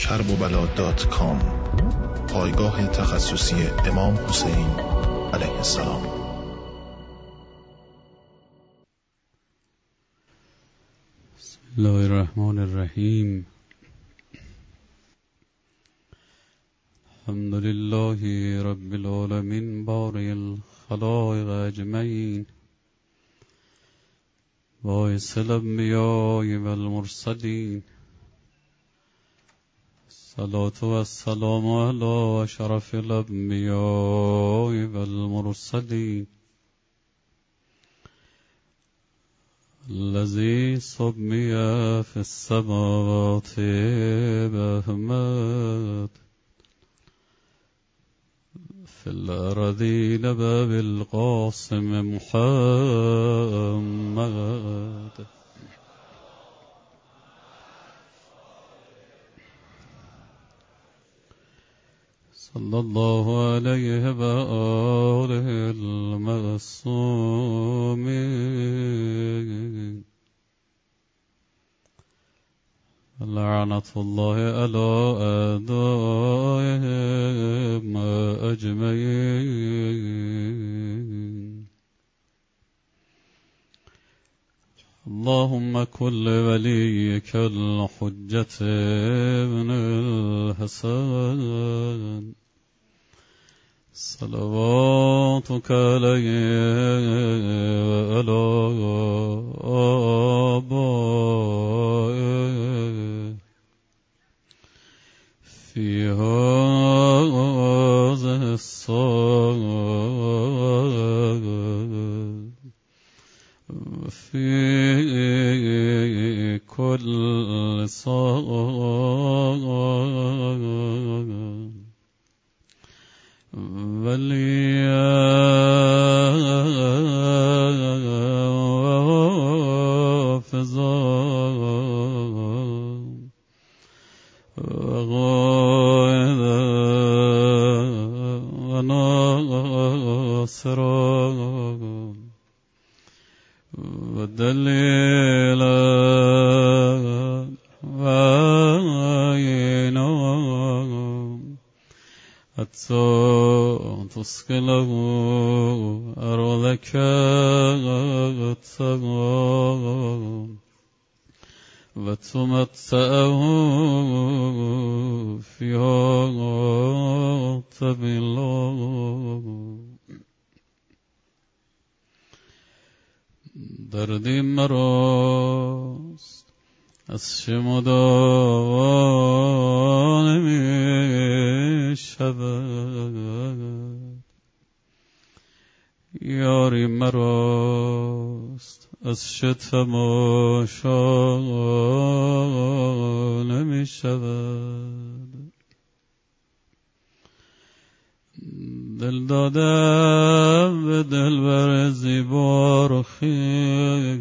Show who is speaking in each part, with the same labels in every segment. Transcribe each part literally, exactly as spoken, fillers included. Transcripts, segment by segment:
Speaker 1: کرب و بلا دات کام، پایگاه تخصصی امام حسین علیه السلام.
Speaker 2: بسم الله الرحمن الرحیم. الحمد لله رب العالمین بارئ الخلائق اجمعین، باعث الانبیاء والمرسلین، الصلاة والسلام علی اشرف الانبیاء والمرسلین الذی سمی فی السماوات بأحمد فی الأرضین بالقاسم محمد. صلی الله علیه و آله المعصومین، لعنت الله علی اعدائهم اجمعین. اللهم كل وليك الحجة ابن الحسن صلواتك عليه وعلى آبائه في هذه الساعة في كل ساعة وليا وحافظا وقائدا وناصرا ودليلا وعينا حتى تسكنه أرضك التمام وتمتعه فيها طويلا. دردی مراست از شمردن نمی شود، یاری مراست از تماشا نمی شود. دل دادم به دلبر زیبا رخی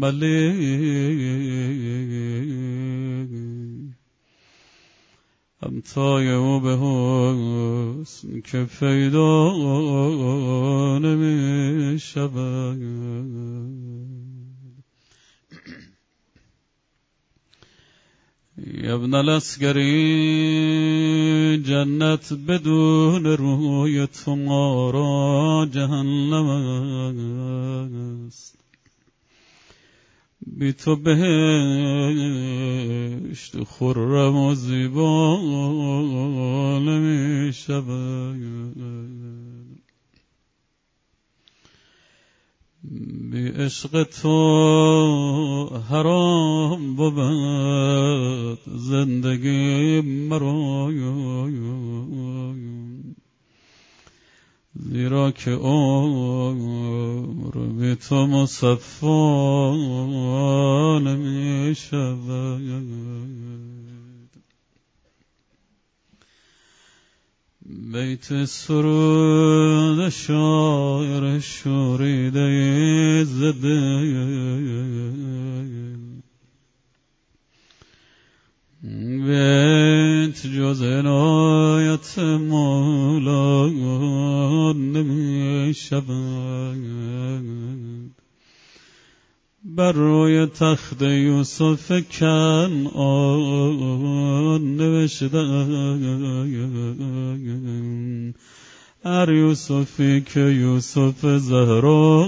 Speaker 2: ملیح، همتای او به حسن که پیدا نمی شود. ابن العسکری جنت بدون روی تو ما را جهنم است، بی تو بهشت خرم و زیبا نمی شود. بی عشق تو حرام بود زندگی مرا، زیرا که عمر بی تو مصفا نمی شود. بیت سرود شاعر شوریده زده، بیت جز عنایت مولا نمی شود. بر روی تخت یوسف کنعان نوشتن هر یوسفی که یوسف زهرا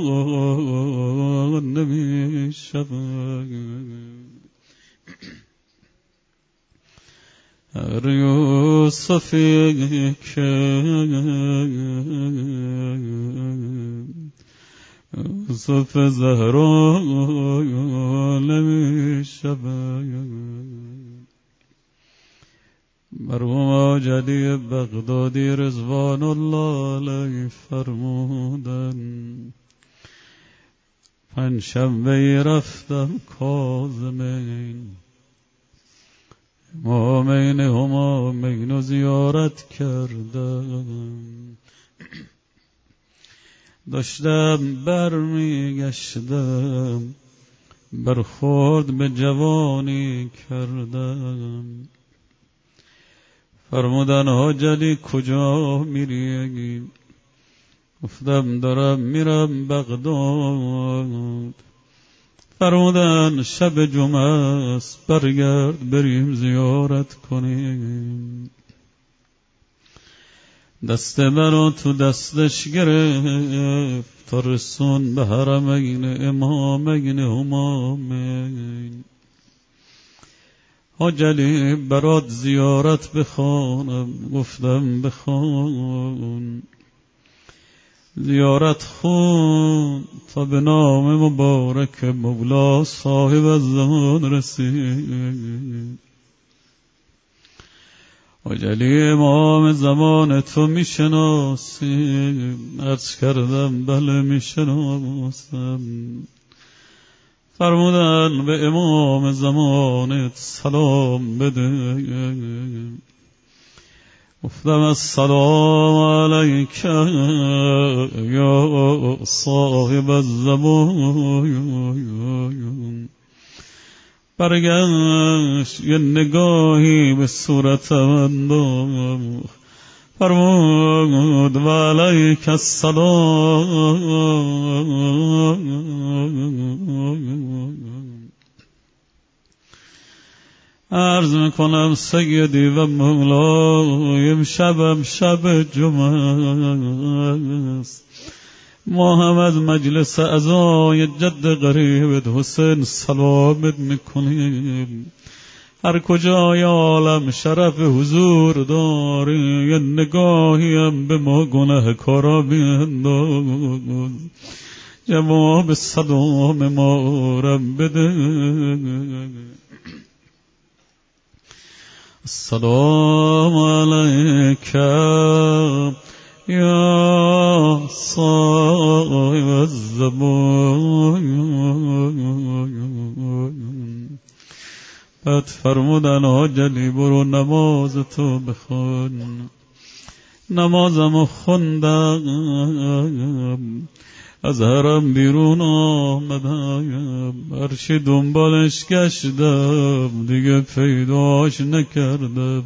Speaker 2: نمیشود، هر یوسفی که یوسف زهرا نمیشود. مرحوم آجلی بغدادی رضوان الله علیه فرمودن پنجشنبه رفتم کاظمین، امامین همامین رو زیارت کردم، داشتم برمیگشتم برخورد به جوانی کردم. فرمودن حاجلی کجا میری؟ گفتم دارم میرم بغداد. فرمودن شب جمعه است، برگرد بریم زیارت کنیم. دست منو تو دستش گرفت تا رسون به حرمین امامین همامین. حاجلی برات زیارت بخوانم؟ گفتم بخوان. زیارت خون تا به نام مبارک مولا صاحب الزمان رسید. حاجلی امام زمان تو میشناسی؟ عرض کردم بله میشناسم. فرمودن به امام زمانت سلام بده. گفتم السلام علیک یا صاحب الزمان. برگشت یه نگاهی به صورت من داشت، فرمود و علیک السلام. عرض میکنم سیدی و مولای امشبم شب جمعه است، ما هم از مجلس عزای جد غریبت حسین سلامت میکنیم. هر کجای عالم شرف حضور داری، یه نگاهی هم به ما گناه کارا بینداز، جواب سلام ما رم بده. السلام علیک یا صاحب الزمان. بعد فرمودن حاجلی برو نماز تو بخون. نمازمو خوندم، از حرم بیرون آمدم، هرچی دنبالش گشتم دیگه پیداش نکردم.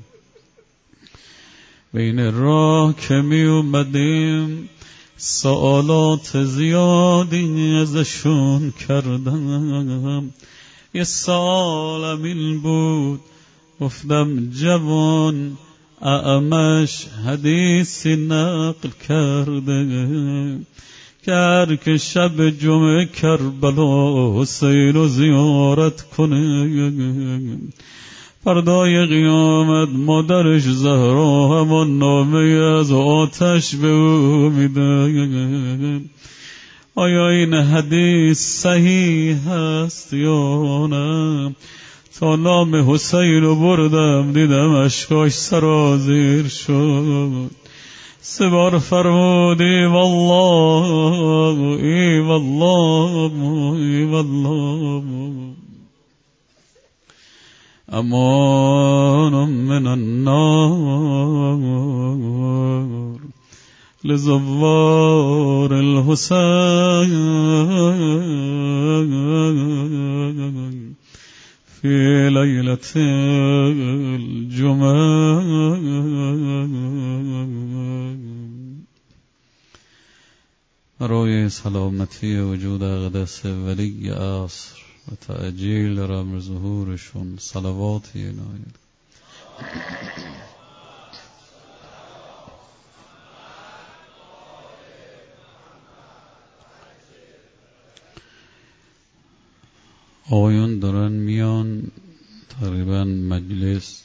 Speaker 2: بین راه که می اومدیم سوالات زیادی ازشون کردم. یه سوالم این بود، گفتم جوان اعمش حدیثی نقل کرده که هر که شب جمعه کربلا حسین رو زیارت کنه، فردای قیامت مادرش زهرا همان نامه از آتش به او میده. آیا این حدیث صحیح هست یا نه؟ تا نام حسین رو بردم دیدم اشکاش سرازیر شد. سه بار فرمود ای والله ای والله ای والله. امان من النار لزوار الحسين في ليلة الجمعة. روی سلامتی وجود اقدس ولی عصر و تعجیل رمز ظهورشون صلواتی عنایت. آقایون دارن میان، تقریبا مجلس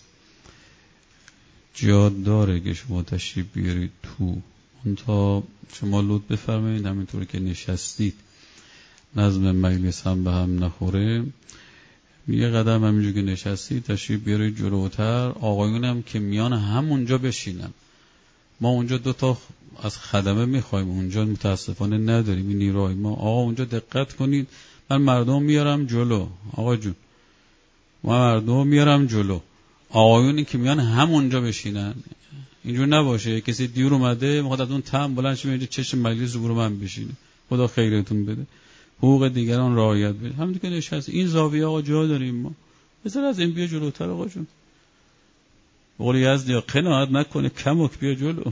Speaker 2: جاد داره که شما تشریف بیارید تو. اون تا شما لطف بفرمایید همینطور که نشستید نظم مجلس هم به هم نخوره، یه قدم همینجور که نشستید تشریف بیارید جلوتر. آقایون هم که میان همونجا بشینن. ما اونجا دوتا از خدمه میخوایم، اونجا متاسفانه نداریم این نیروهای ما. آقا اونجا دقت کنید، من مردم میارم جلو. آقا جون من مردم میارم جلو، آقایونی که میان همونجا بشینن. اینجور نباشه کسی دیر اومده میخواد از اون تم بلند شه اینجا چشم مجلس رو من بشینه. خدا خیرتون بده، حقوق دیگران رعایت بده. همونطور که نشست این زاویه آقا جا داریم ما، بذار از این بیا جلوتر. آقا جون بقول یزدی قناعت نکنه، کمک بیا جلو.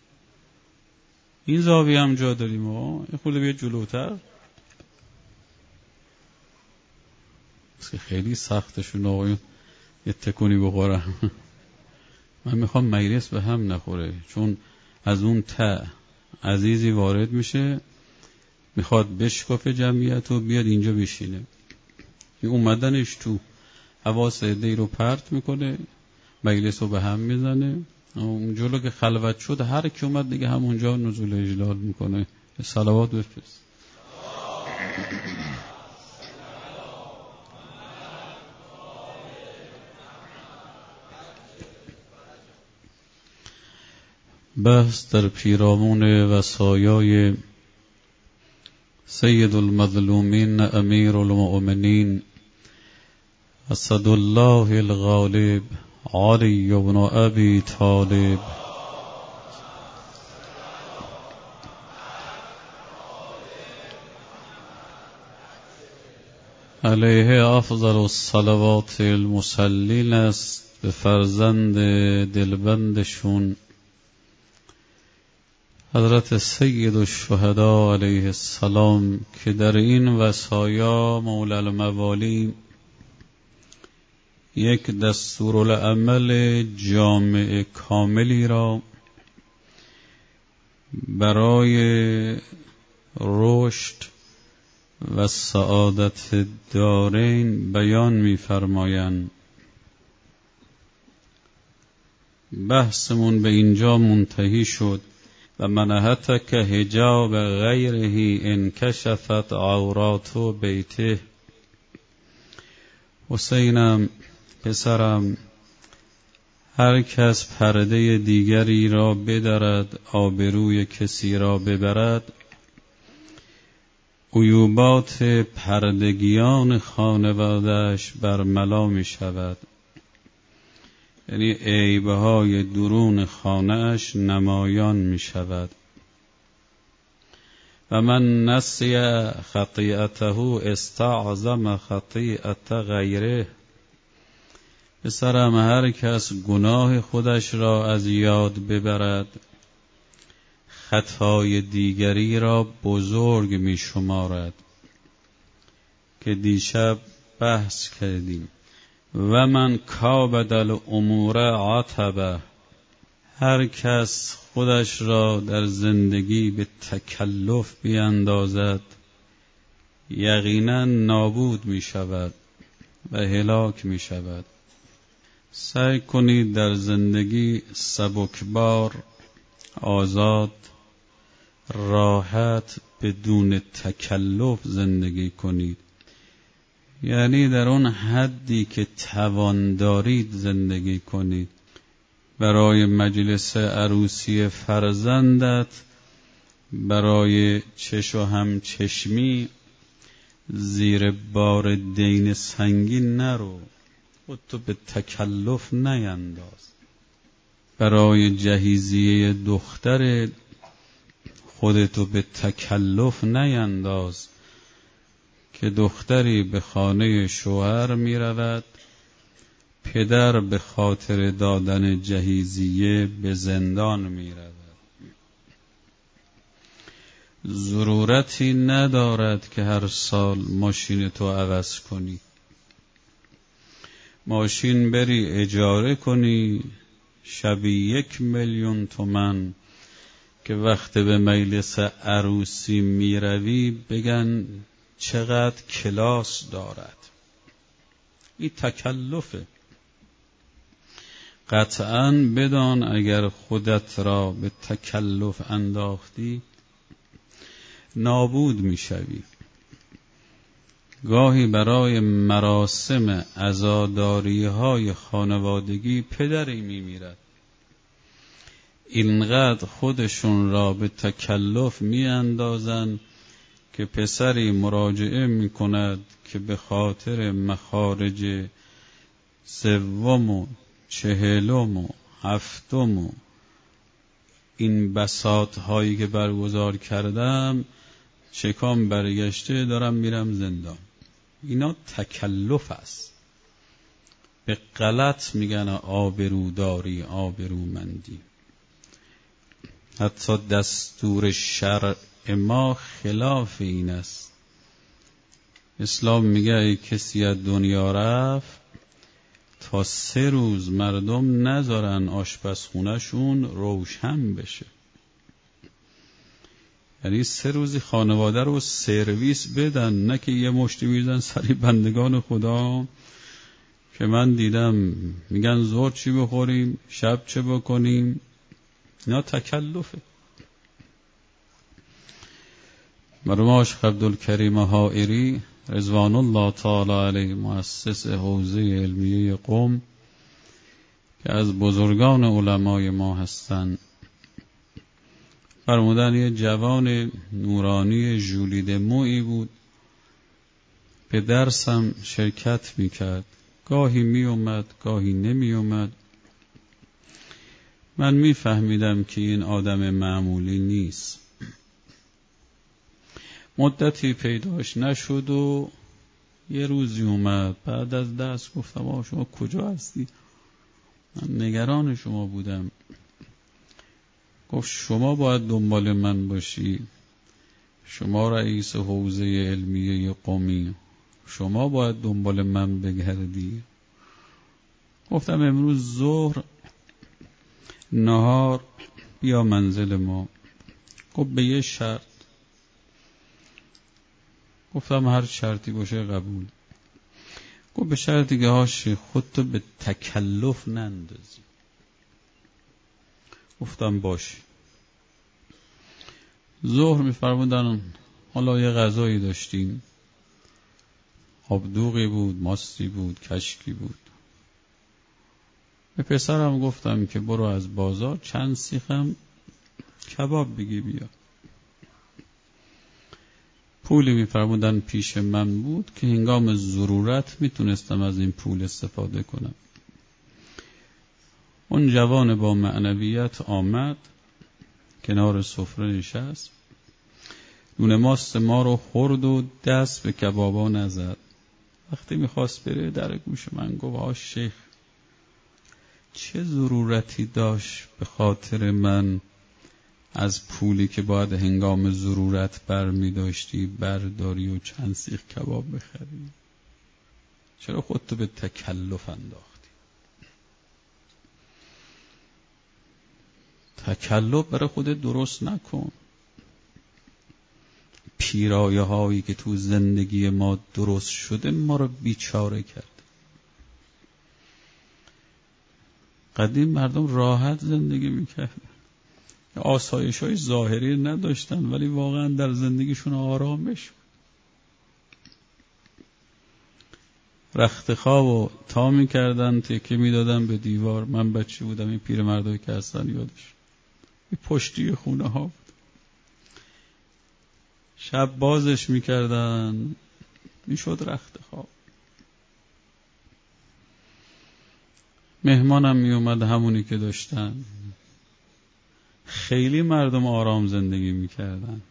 Speaker 2: این زاویه هم جا داریم آقا، این خورده بیا جلوتر. بس که خیلی سختشون آقایون یه تکونی بخورم. من میخوام مجلس به هم نخوره، چون از اون ته عزیزی وارد میشه میخواد بشکافه جمعیت و بیاد اینجا بشینه. این اومدنش تو حواس عده‌ای رو پرت میکنه، مجلس رو به هم میزنه. اون جلو که خلوت شد هر کی اومد دیگه همونجا نزول اجلال میکنه. صلوات بفرست. بحث در پیرامون وصایای سید المظلومین امیر المؤمنین اسد الله الغالب علی بن ابی طالب علیه افضل الصلوات المسلین است به فرزند دلبندشون حضرت سید الشهدا علیه السلام که در این وصایا مولا الموالی یک دستورالعمل جامع کاملی را برای رشد و سعادت دارین بیان می‌فرمایند. بحثمون به اینجا منتهی شد. و منحتک حجاب غیره انکشفت عورات بیته. حسینم پسرم، هر کس پرده دیگری را بدرد آبروی کسی را ببرد، عیوبات پردگیان خانواده‌اش برملا می شود. یعنی عیبهای درون خانه‌اش نمایان می شود. و من نسی خطیئته استعظم خطیئت غیره. پسرم، هر کس گناه خودش را از یاد ببرد خطای دیگری را بزرگ می شمارد، که دیشب بحث کردیم. و من کابد الامور عتبه. هر کس خودش را در زندگی به تکلف بیاندازد یقینا نابود می شود و هلاک می شود. سعی کنید در زندگی سبکبار، آزاد، راحت، بدون تکلف زندگی کنید. یعنی در اون حدی که توان دارید زندگی کنید. برای مجلس عروسی فرزندت، برای چش و همچشمی زیر بار دین سنگین نرو، خودتو به تکلف نینداز. برای جهیزیه دختر خودتو به تکلف نینداز، که دختری به خانه شوهر می رود، پدر به خاطر دادن جهیزیه به زندان می رود. ضرورتی ندارد که هر سال ماشین تو عوض کنی. ماشین بری اجاره کنی شبی یک میلیون تومن که وقت به مجلس عروسی میروی بگن چقدر کلاس دارد. این تکلفه. قطعاً بدان اگر خودت را به تکلف انداختی نابود میشوی. گاهی برای مراسم عزاداری های خانوادگی پدری میمیرد، اینقدر خودشون را به تکلف می اندازن که پسری مراجعه می کند که به خاطر مخارج سوم و چهلم و هفتم و این بساط هایی که برگزار کردم چکام برگشته دارم میرم زندان. اینا تکلف است. به غلط میگن آبروداری، آبرومندی. حتی دستور شرع ما خلاف این است. اسلام میگه ای کسی از دنیا رفت تا سه روز مردم نذارن آشپزخونه‌شون روشن بشه. یعنی سه روزی خانواده رو سرویس بدن، نه که یه مشتی میزن سری بندگان خدا که من دیدم میگن ظهر چی بخوریم، شب چه بکنیم. اینا تکلفه. مرحوم آقا عبدالکریم حائری رضوان الله تعالی علیه، مؤسس حوزه علمیه قم که از بزرگان علمای ما هستند، فرمودن یه جوان نورانی ژولیده مویی بود، به درسم شرکت میکرد، گاهی میومد گاهی نمیومد. من میفهمیدم که این آدم معمولی نیست. مدتی پیداش نشد و یه روزی اومد بعد از درس. گفتم آقا شما کجا هستی؟ من نگران شما بودم. گفت شما باید دنبال من باشی، شما رئیس حوزه علمیه قمی، شما باید دنبال من بگردی. گفتم امروز ظهر نهار بیا منزل ما. گفت به یه شرط. گفتم هر شرطی باشه قبول. گفت به شرطی که هاشی خودتو به تکلف نندازی. گفتم باش. ظهر میفرمودن حالا یه غذایی داشتیم، آبدوغی بود، ماستی بود، کشکی بود. به پسرم گفتم که برو از بازار چند سیخم کباب بگی بیا. پولی میفرمودن پیش من بود که هنگام ضرورت میتونستم از این پول استفاده کنم. اون جوان با معنویت آمد کنار سفره نشست، نون ماست ما رو خورد و دست به کبابا نزد. وقتی میخواست بره در گوش من گفت آ شیخ چه ضرورتی داشت به خاطر من از پولی که باید هنگام ضرورت بر می داشتی برداری و چند سیخ کباب بخری؟ چرا خودتو به تکلف انداختی؟ تکلف برای خودت درست نکن. پیرایه هایی که تو زندگی ما درست شده ما رو بیچاره کرد. قدیم مردم راحت زندگی میکردن، آسایش های ظاهری نداشتن ولی واقعا در زندگیشون آرامش. رخت خواب و تا میکردن تکه میدادن به دیوار. من بچه بودم این پیرمردایی که هستن یادش این پشتی خونه ها بود. شب بازش میکردن میشد رخت خواب. مهمانم میومد همونی که داشتن. خیلی مردم آرام زندگی میکردن.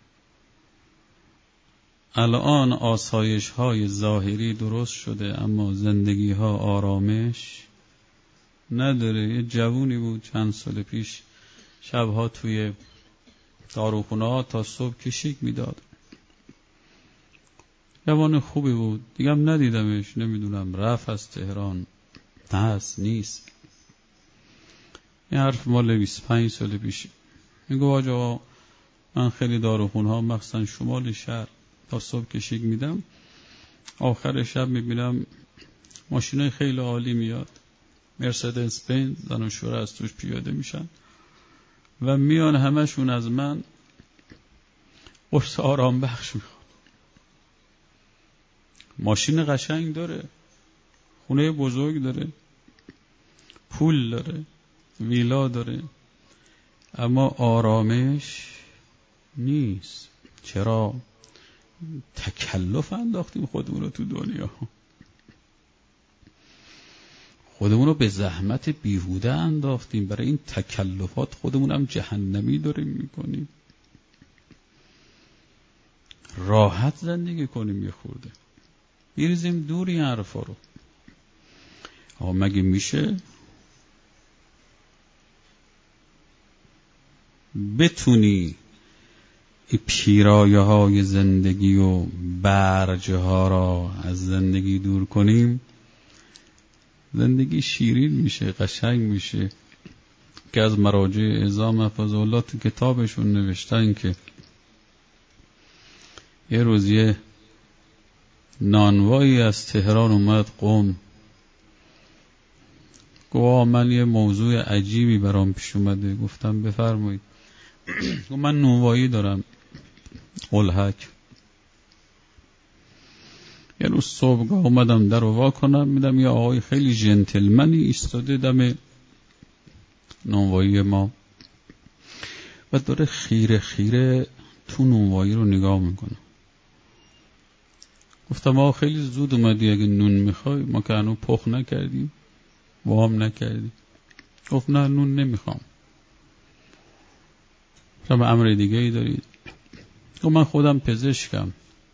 Speaker 2: الان آسایش های ظاهری درست شده اما زندگی ها آرامش نداره. یه جوونی بود چند سال پیش شبها توی داروخونه ها تا صبح کشیک میداد. جوان خوبی بود، دیگم ندیدمش، نمیدونم رفت از تهران. هست نیست. این حرف مال بیست و پنج سال پیش. میگه آقا من خیلی داروخونه ها مخصوصا شمال شهر تا صبح کشیک میدم، آخر شب میبینم ماشینای خیلی عالی میاد، مرسدس بنز، زن و شوهر از توش پیاده میشن و میان همشون از من قرص آرام بخش میخوان. ماشین قشنگ داره، خونه بزرگ داره، پول داره، ویلا داره، اما آرامش نیست. چرا؟ تکلف انداختیم خودمون رو تو دنیا، خودمون رو به زحمت بیهوده انداختیم، برای این تکلفات خودمون هم جهنمی داریم میکنیم. راحت زندگی کنیم، یه خورده بریزیم دور این حرفا رو. آقا مگه میشه بتونی این پیرایه های زندگی و برجه ها را از زندگی دور کنیم؟ زندگی شیرین میشه، قشنگ میشه. که از مراجع اعظام حفظه‌الله تو کتابشون نوشتن که یه روز یه نانوایی از تهران اومد قم، گفت من یه موضوع عجیبی برام پیش اومده. گفتم بفرمایید. گفت من نونوایی دارم الحک. یه روز صبحگاه اومدم در رو وا کنم، میدم یه آقای خیلی جنتلمنی ایستاده دم نونوایی ما و داره خیره خیره تو نونوایی رو نگاه میکنه. گفتم آقا خیلی زود اومدی، اگه نون میخوای، ما که هنوز پخ نکردیم، وام نکردیم. گفت نه نون نمیخوام. گفتم امر دیگه ای دارید؟ گفت من خودم پزشکم،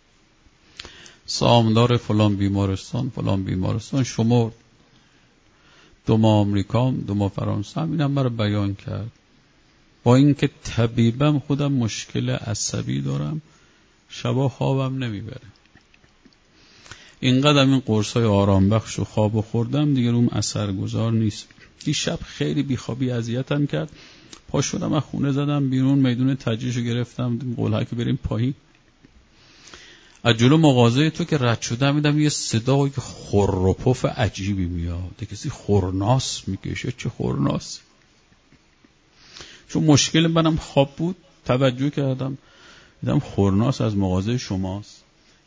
Speaker 2: سامدار فلان بیمارستان فلان بیمارستان شمرد، دو ماه آمریکام، دو ماه فرانسه. هم اینم برای بیان کرد. با اینکه طبیبم خودم مشکل عصبی دارم، شبا خوابم نمیبره. اینقدر این قرصای آرام بخش و خواب خوردم دیگه روم اثرگذار نیست. دیشب خیلی بیخوابی اذیتم کرد، پا شدم از خونه زدم بیرون، میدون تجریشو گرفتم، قلعه که بریم پایین. از جلو مغازه تو که رد شدم میدم یه صدای خر و پف عجیبی میاد، کسی خورناس میکشه. چه خورناس؟ چون مشکل منم خواب بود، توجه کردم دیدم خورناس از مغازه شماست.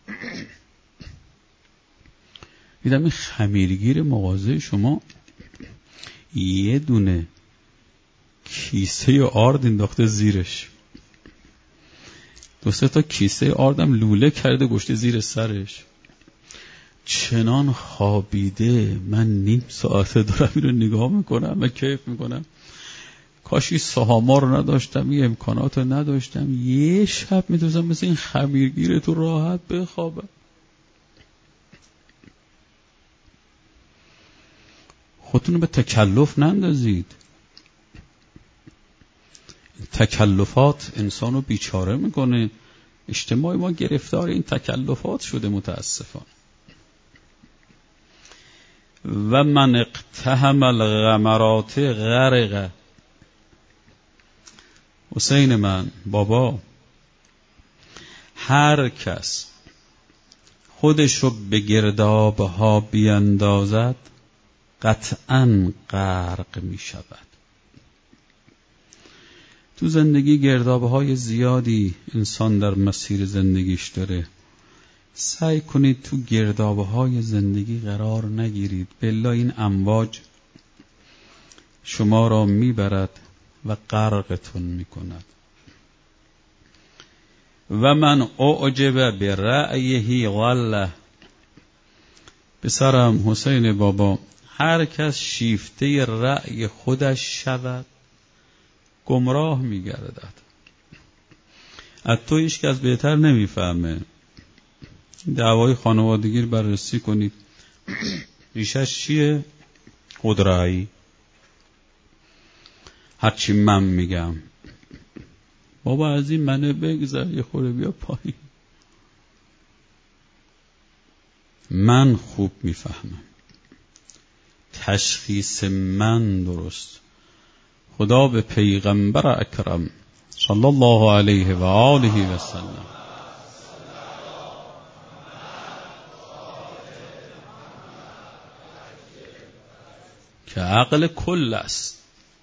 Speaker 2: دیدم این خمیرگیر مغازه شما یه دونه کیسه آرد انداخته زیرش، دو سه تا کیسه آردم لوله کرده گشته زیر سرش. چنان خوابیده من نیم ساعته دارم این رو نگاه میکنم و کیف میکنم. کاشی سهاما رو نداشتم، یه امکانات رو نداشتم، یه شب میتونستم مثل این خمیرگیر تو راحت بخوابم. خودتون رو به تکلف نندازید. تکلفات انسان رو بیچاره میکنه. اجتماع ما گرفتار این تکلفات شده متاسفانه. و من اقتحم الغمرات غرق. حسین من بابا، هر کس خودش رو به گردابها بیندازد قطعاً غرق می شود. تو زندگی گردابهای زیادی انسان در مسیر زندگیش داره. سعی کنید تو گردابهای زندگی قرار نگیرید، بالله این امواج شما را میبرد و غرقتون میکند. و من اعجب برأیه والله. پسرم حسین بابا، هر کس شیفته رأی خودش شود گمراه میگردد. از تو هیچ کس بهتر نمیفهمه. دعوای خانوادگی رو بررسی کنید. ریشش چیه؟ خودرایی. هرچی من میگم بابا از این منه بگذر، یه خورده بیا پایین. من خوب میفهمم. تشخیص من درست. خدا به پیغمبر اکرم صلی الله علیه و آله و سلم که عقل کل است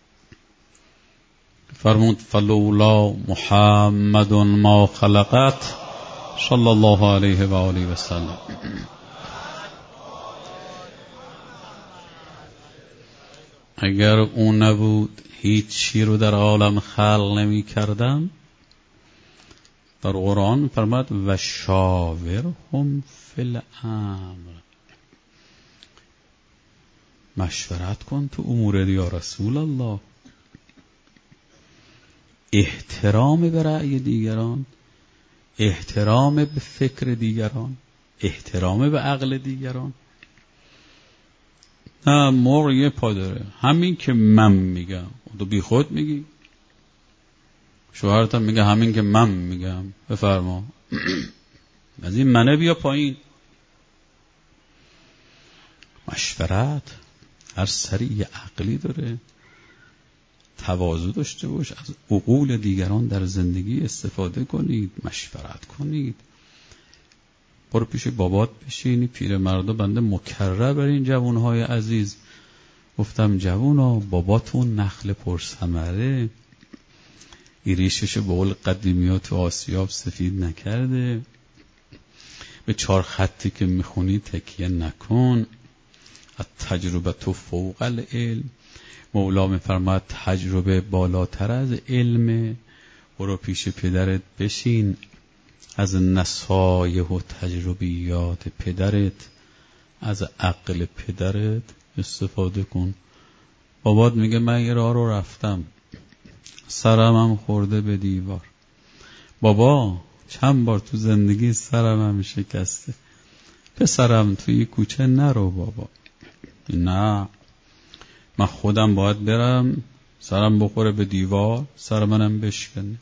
Speaker 2: فرمود فلولا محمد ما خلقت صلی الله علیه و آله و سلم. اگر اون نبود هیچ چی رو در عالم خلق نمی کردم. در قرآن فرمود و شاورهم فی الامر، مشورت کن تو امور یا رسول الله. احترام به رأی دیگران، احترام به فکر دیگران، احترام به عقل دیگران. نه مرغ یه پا داره، همین که من میگم تو بی خود میگی. شوهرتم میگه همین که من میگم بفرما، از این منه بیا پایین. مشورت هر سری یه عقلی داره. تواضع داشته باش، از عقول دیگران در زندگی استفاده کنید، مشورت کنید. برو پیش بابات بشینی، پیرمردا بنده مکرر بر این جوانهای عزیز گفتم جوانا باباتون نخل پرثمره، این ریشش به قول قدیمی‌ها تو آسیاب سفید نکرده، به چهار خطی که میخونی تکیه نکن، از تجربه تو فوق العلم. مولا میفرماد تجربه بالاتر از علمه. برو پیش پدرت بشین، از نصایح و تجربیات پدرت، از عقل پدرت استفاده کن. بابات میگه من یه راه رو رفتم سرم هم خورده به دیوار. بابا چند بار تو زندگی سرم هم شکسته، پسرم توی کوچه نرو بابا. نه من خودم باید برم سرم بخوره به دیوار، سر منم بشکنه.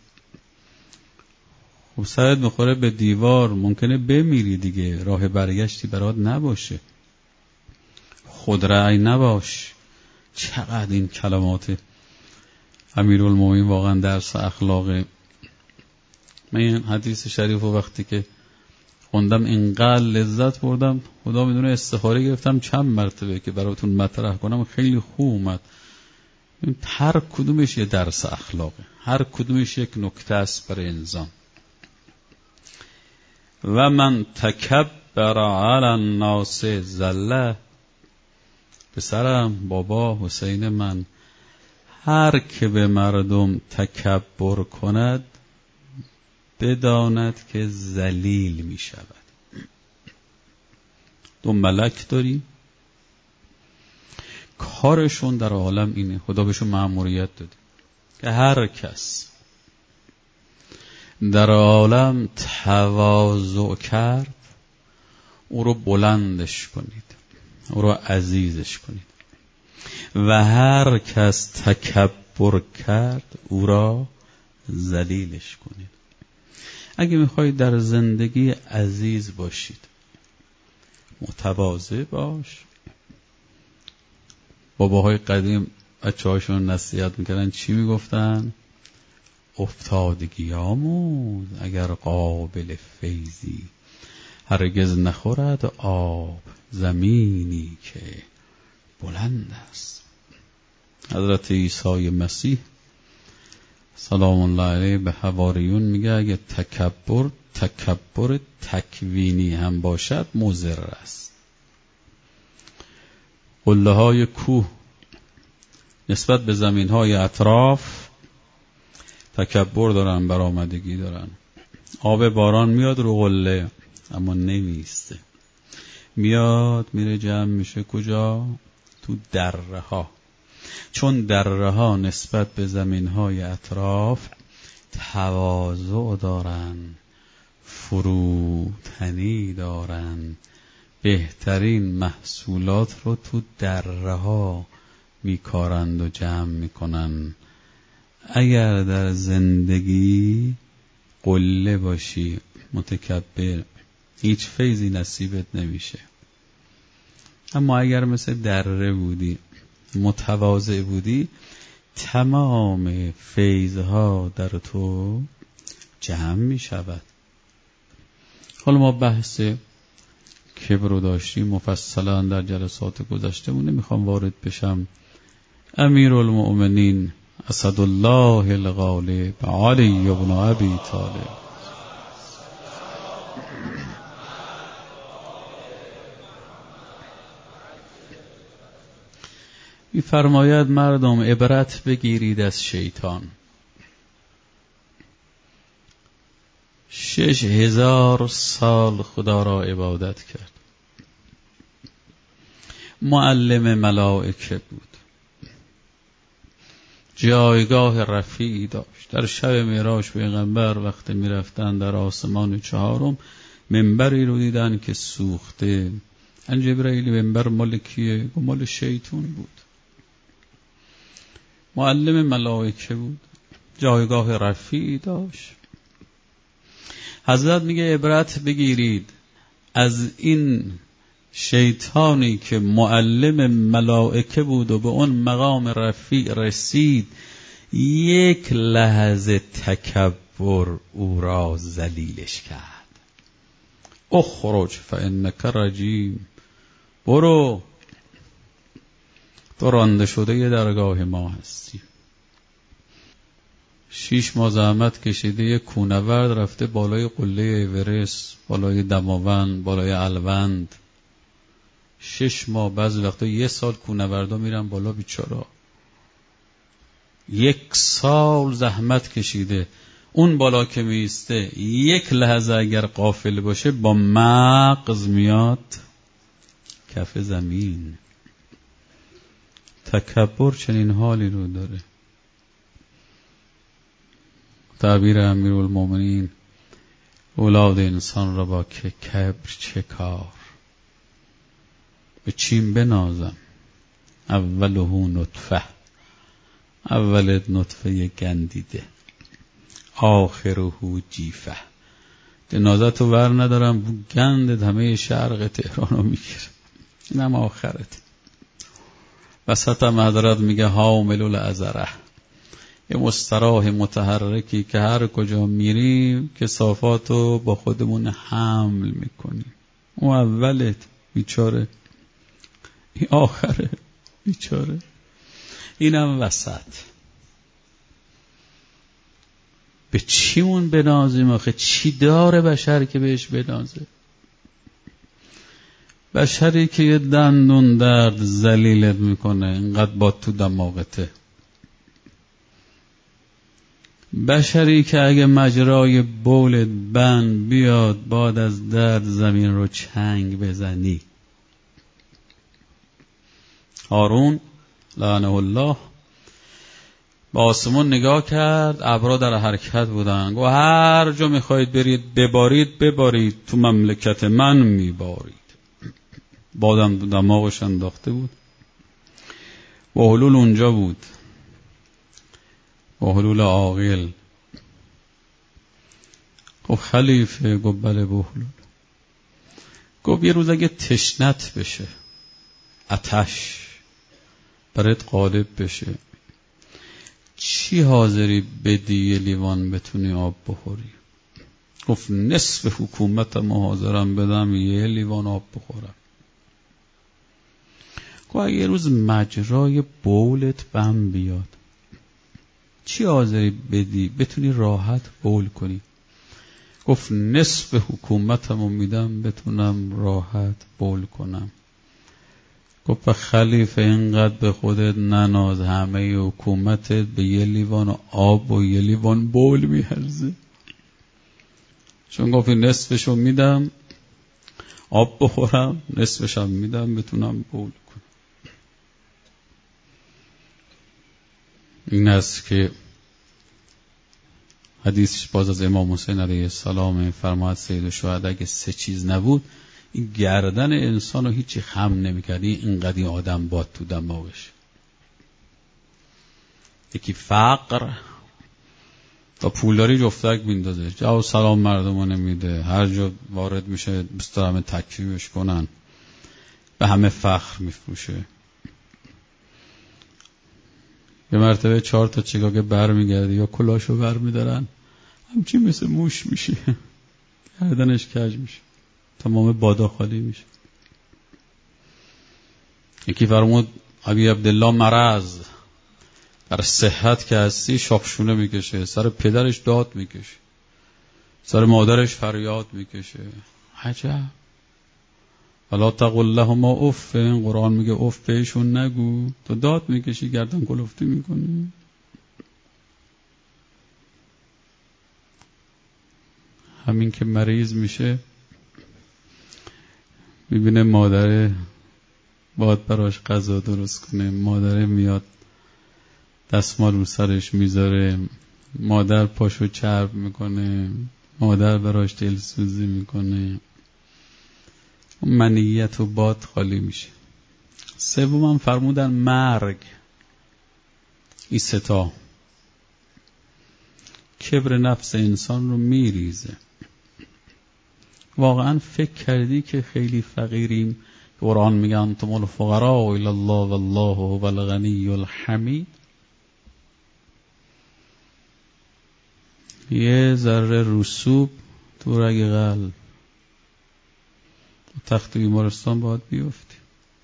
Speaker 2: خب سرت بخوره به دیوار ممکنه بمیری دیگه، راه برگشتی برات نباشه، خود رأی نباش. چقدر این کلمات امیرالمومنین واقعا درس اخلاقه. من این حدیث شریف و وقتی که خوندم اینقدر لذت بردم، خدا میدونه استخاره گرفتم چند مرتبه که براتون مطرح کنم، خیلی خوب اومد. هر کدومش یه درس اخلاقه، هر کدومش یک نکته است برای انسان. و من تکبر علی الناس ذله. پسرم بابا حسین من، هر که به مردم تکبر کند بداند که ذلیل می شود. دو ملک داریم کارشون در عالم اینه، خدا بهشون مأموریت داده که هر کس در عالم تواضع کرد او رو بلندش کنید، او رو عزیزش کنید، و هر کس تکبر کرد او را ذلیلش کنید. اگه میخواید در زندگی عزیز باشید، متواضع باش. باباهای قدیم بچه هاشون نصیحت میکردن، چی میگفتن؟ افتادگی آموز اگر قابل فیضی، هرگز نخورد آب زمینی که بلند است. حضرت عیسی مسیح سلام الله علیه به حواریون میگه اگه تکبر تکبر تکوینی هم باشد مضر است. قله های کوه نسبت به زمین های اطراف تکبر دارن، برآمدگی دارن. آب باران میاد رو قله اما نمیسته، میاد میره جمع میشه کجا؟ تو دره ها. چون دره ها نسبت به زمین های اطراف تواضع دارن، فروتنی دارن، بهترین محصولات رو تو دره ها میکارند و جمع میکنن. اگر در زندگی قله باشی متکبر، هیچ فیضی نصیبت نمیشه. اما اگر مثل دره بودی، متواضع بودی، تمام فیضها در تو جمع می شود. حالا ما بحث کبر رو داشتیم مفصلا در جلسات گذشته، و نمیخوام وارد بشم. امیرالمؤمنین اسدالله الغالب علی بن ابی طالب می‌فرماید مردم عبرت بگیرید از شیطان. شش هزار سال خدا را عبادت کرد، معلم ملائکه بود، جایگاه رفیعی داشت. در شب معراج پیغمبر وقتی میرفتن در آسمان چهارم، منبری رو دیدن که سوخته. ان جبرائیل منبر مال کیه؟ مال شیطان بود. معلم ملائکه بود، جایگاه رفیعی داشت. حضرت میگه عبرت بگیرید از این شیطانی که معلم ملائکه بود و به اون مقام رفیع رسید، یک لحظه تکبر او را ذلیلش کرد. اخرج فانک رجیم، برو، تو رانده شده ی درگاه ما هستی. شیش ماه زحمت کشیده، یک کوهنورد رفته بالای قله اورست، بالای دماوند، بالای الوند. شش ماه، بعضی وقتا یه سال کوهنوردا میرن بالا بیچارا. یک سال زحمت کشیده، اون بالا که میسته یک لحظه اگر غافل باشه با مغز میاد کف زمین. تکبر چنین حالی رو داره. تعبیر امیرالمومنین اولاد انسان را با که کبر چه کار، به چیم بنازم؟ اوله نطفه، اول نطفه گندیده، آخره جیفه. جنازت رو ور ندارم، بو گندت همه شرق تهران رو میگیره، اینم آخرت. وسط هم حضرت میگه حامل العذره، یه مستراح متحرکی که هر کجا میریم کثافات رو با خودمون حمل میکنیم. اون اولت بیچاره، این آخره بیچاره، اینم وسط. به چیمون بنازیم آخه؟ چی داره بشر که بهش بنازه؟ بشری که یه دندون درد ذلیلت میکنه اینقدر باد تو دماغته. بشری که اگه مجرای بولت بند بیاد بعد از درد زمین رو چنگ بزنی. هارون لعنه الله به آسمون نگاه کرد، ابرها در حرکت بودن، گفت هر جا میخواید برید ببارید ببارید، تو مملکت من میبارید. بادم تو دماغش انداخته بود. بهلول اونجا بود، بهلول عاقل. گفت خلیفه؟ گفت بله بهلول. گفت یه روز اگه تشنت بشه، آتش برات غالب بشه، چی حاضری بدی یه لیوان بتونی آب بخوری؟ گفت نصف حکومتم حاضرم بدم یه لیوان آب بخورم. گفت یه روز مجرای بولت بم بیاد، چی حاضری بدی بتونی راحت بول کنی؟ گفت نصف حکومتم میدم بتونم راحت بول کنم. گفت خلیفه اینقدر به خودت نناز، همه حکومتت به یه لیوان آب و یه لیوان بول میارزه. چون گفت نصفشو میدم آب بخورم، نصفشم میدم بتونم بول کنم. این است که حدیث باز از امام حسین علیه السلام فرماد سید الشهدا اگه سه چیز نبود این گردن انسان رو هیچی خم نمی‌کردی، اینقدر این آدم باد تو دماغش. یکی فقر، تا پولداری جفتک بیندازه، جواب سلام مردمانه میده، هر جا وارد میشه بست همه تکفیرش کنن. به همه فخر میفروشه. یه مرتبه چهار تا چگاگه بر میگرده یا کلاشو بر میدارن، همچین مثل موش میشه، گردنش کج میشه، تمام بادا خالی میشه. یکی فرمود ابی عبدالله مرض، در صحت که هستی شاخشونه میکشه، سر پدرش داد میکشه، سر مادرش فریاد میکشه. عجب. ولا تقل لهما اف، قرآن میگه اف بهشون نگو، تو داد میکشی گردن کلفتی میکنی. همین که مریض میشه میبینه مادر باید براش غذا درست کنه، مادر میاد دستمال رو سرش میذاره، مادر پاشو چرب میکنه، مادر براش دلسوزی میکنه، منیت و باد خالی میشه. سوم فرمودن مرگ. این ستا کبر نفس انسان رو میریزه. واقعا فکر کردی که خیلی فقیریم؟ قرآن میگه انتم الفقراء الی الله والله هو الغنی الحمید. یه ذره رسوب تو رگ قلب تخت بیمارستان باید بیفتی.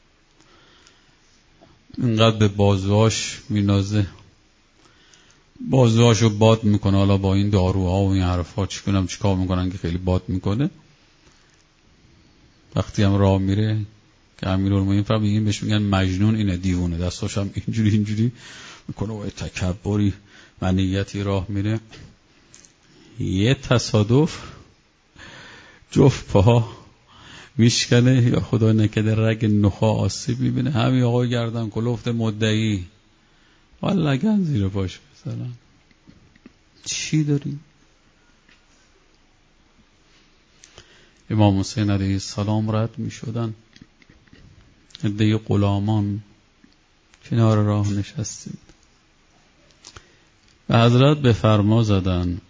Speaker 2: اینقدر به بازوهاش مینازه، بازوهاشو باد میکنه، حالا با این داروها و این حرفا چی کنم چیکار میکنن که خیلی باد میکنه. وقتی هم راه میره که امیرالمومنین فرمود این بهش میگن مجنون، اینه دیوونه، دستاش هم اینجوری اینجوری میکنه و تکبری منیتی راه میره. یه تصادف جفت پاها میشکنه یا خدا نکرده رگ نخا آسیب میبینه. همین آقای گردن کلفت مدعی والا گن زیر پاش بزنن. چی داری؟ امام حسین علیه السلام رد میشدن، عده غلامان کنار راه نشستیم و حضرت به فرما زدن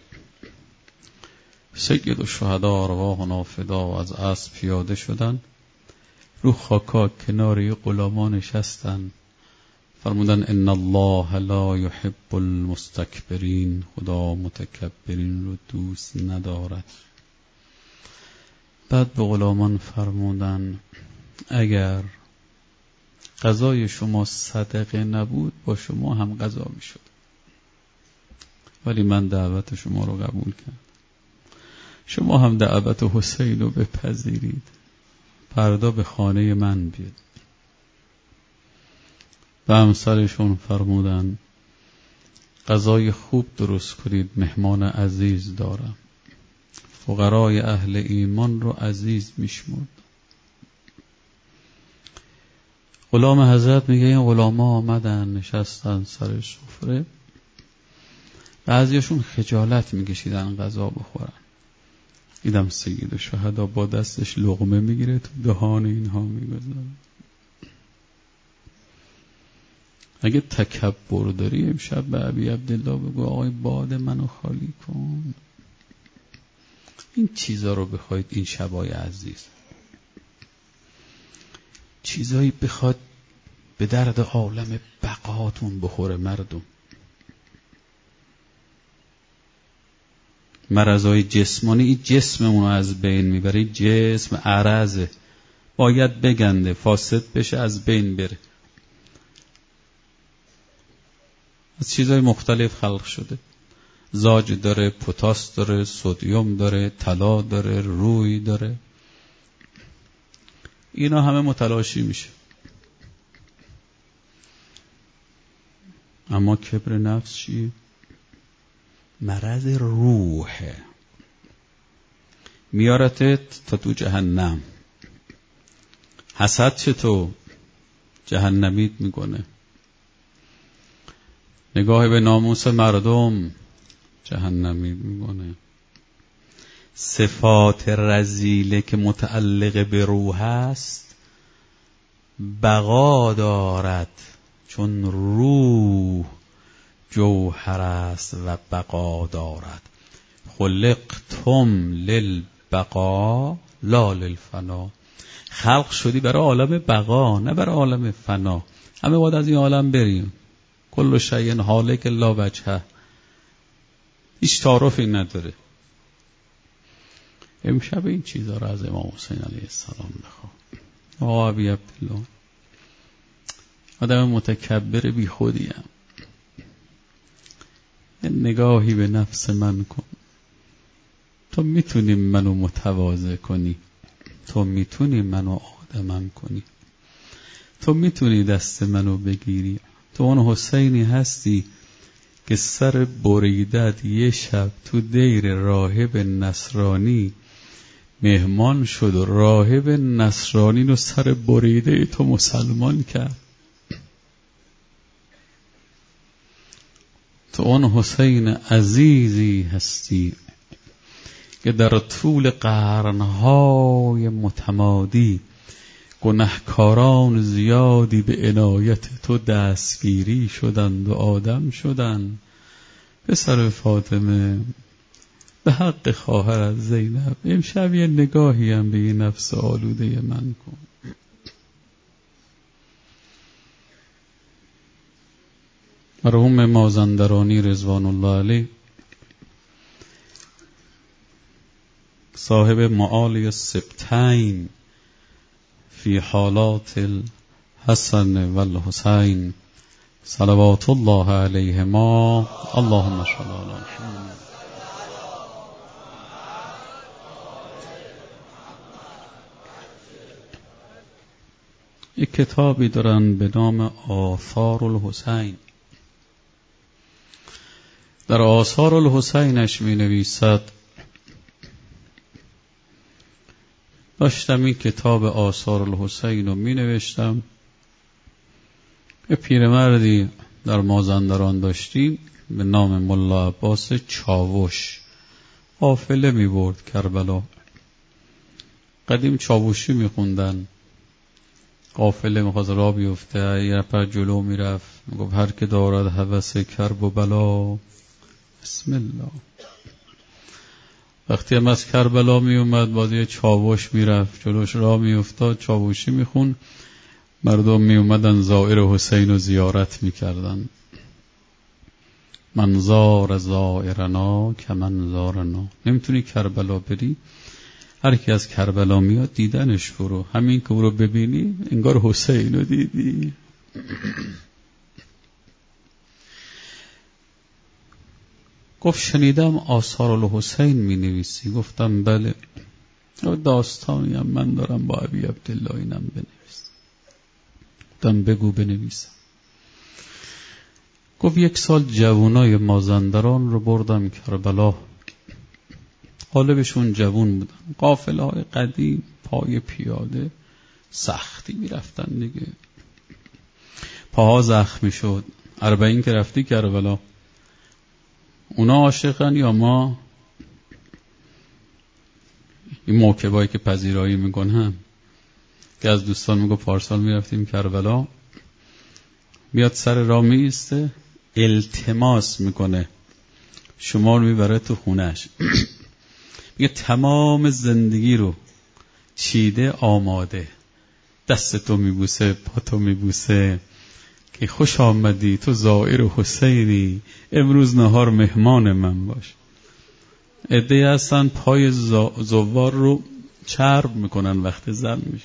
Speaker 2: سید الشهدا ارواحنا فدا و از اسب پیاده شدن، رو خاکا کنار یه غلامان نشستن، فرمودن ان الله لا یحب المستکبرین، خدا متکبرین رو دوست ندارد. بعد به غلامان فرمودن اگر غذای شما صدقه نبود با شما هم غذا می شد، ولی من دعوت شما رو قبول کردم، شما هم دعوت حسین رو بپذیرید، فردا به خانه من بیاد. و همسرشون فرمودن غذای خوب درست کنید، مهمان عزیز دارم. فقرای اهل ایمان رو عزیز میشمرد. غلام حضرت میگه این غلاما آمدن نشستن سر سفره، بعضیشون خجالت میکشیدن غذا بخورن. دیدم سید الشهدا با دستش لقمه میگیره تو دهان اینها میگذاره. اگه تکبر داری امشب به ابی عبدالله بگو آقای باد منو خالی کن. این چیزا رو بخواید این شبای عزیز، چیزایی بخواد به درد عالم بقاتون بخوره مردم. مرضای جسمانی این جسممون رو از بین میبره. جسم عرضه، باید بگنده، فاسد بشه، از بین بره. از چیزهای مختلف خلق شده. زاج داره، پتاس داره، سدیم داره، طلا داره، روی داره. اینا همه متلاشی میشه. اما کبر نفس چیه؟ مرض روحه، میارتت تا تو جهنم. حسد چطور؟ جهنمیت میکنه. نگاه به ناموس مردم جهنمیت میکنه. صفات رذیله که متعلق به روح است بقا دارد، چون روح جوهر است و بقا دارد. خلقتم للبقا لا للفنا. خلق شدی برای عالم بقا، نه برای عالم فنا. همه باید از این عالم بریم. کل شیء هالک الا وجهه، هیچ تعارفی نداره. امشب این چیزا رو از امام حسین علیه السلام بخوام. آقا ابی عبدالله، آدم متکبر بی خودیم، یه نگاهی به نفس من کن. تو میتونی منو متواضع کنی، تو میتونی منو آدمم کنی، تو میتونی دست منو بگیری. تو اون حسینی هستی که سر بریدت یه شب تو دیر راهب نصرانی مهمان شد و راهب نصرانی رو سر بریده تو مسلمان کرد. تو اون حسین عزیزی هستی که در طول قرنهای متمادی گنهکاران زیادی به عنایت تو دستگیری شدند و آدم شدند. پسر فاطمه، به حق خواهرت زینب، امشب یه نگاهی هم به این نفس آلوده من کن. مرحوم مازندرانی رضوان الله علیه، صاحب معالی السبتین فی حالات الحسن والحسین صلوات الله علیهما، اللهم صل علی محمد. یک کتابی دارن به نام آثار الحسین. در آثار الحسینش می نویسد، داشتم این کتاب آثار الحسین رو می نوشتم، یه پیرمردی در مازندران داشتیم به نام ملا عباس چاوش، قافله می برد کربلا. قدیم چاوشی می خوندن، قافله می خواست را بیفته، یه نفر جلو می رفت می گفت هر که دارد هوس کرب و بلا بسم الله. وقتی هم از کربلا می اومد باز یه چاوش می رفت جلوش را می افتاد، چاوشی می خون. مردم می اومدن زائر حسین رو زیارت می کردن. منظار زائرنا که منظارنا. نمیتونی کربلا بری، هر کی از کربلا میاد دیدنش برو، همین که او رو ببینی انگار حسین رو دیدی. گفت شنیدم آثار الحسین می نویسی. گفتم بله، داستانی هم من دارم با ابی عبدالله، اینم بنویس. گفتم بگو بنویسم. گفت یک سال جوانای مازندران رو بردم کربلا، غالبشون جوان بودن، قافله های قدیم، پای پیاده سختی می رفتن دیگه، پاها زخمی شد. اربعین که رفتی کربلا، اونا عاشقن یا ما؟ این موکبایی که پذیرایی میکنن که از دوستان میگو پارسال میرفتیم کربلا، میاد سر راه میسته التماس میکنه، شما رو میبره تو خونش، میگه تمام زندگی رو چیده آماده، دستتو میبوسه، پاتو میبوسه که خوش آمدی، تو زائر حسینی، امروز نهار مهمان من باش. عده‌ای هستن پای زوار رو چرب میکنن وقت زن میشه.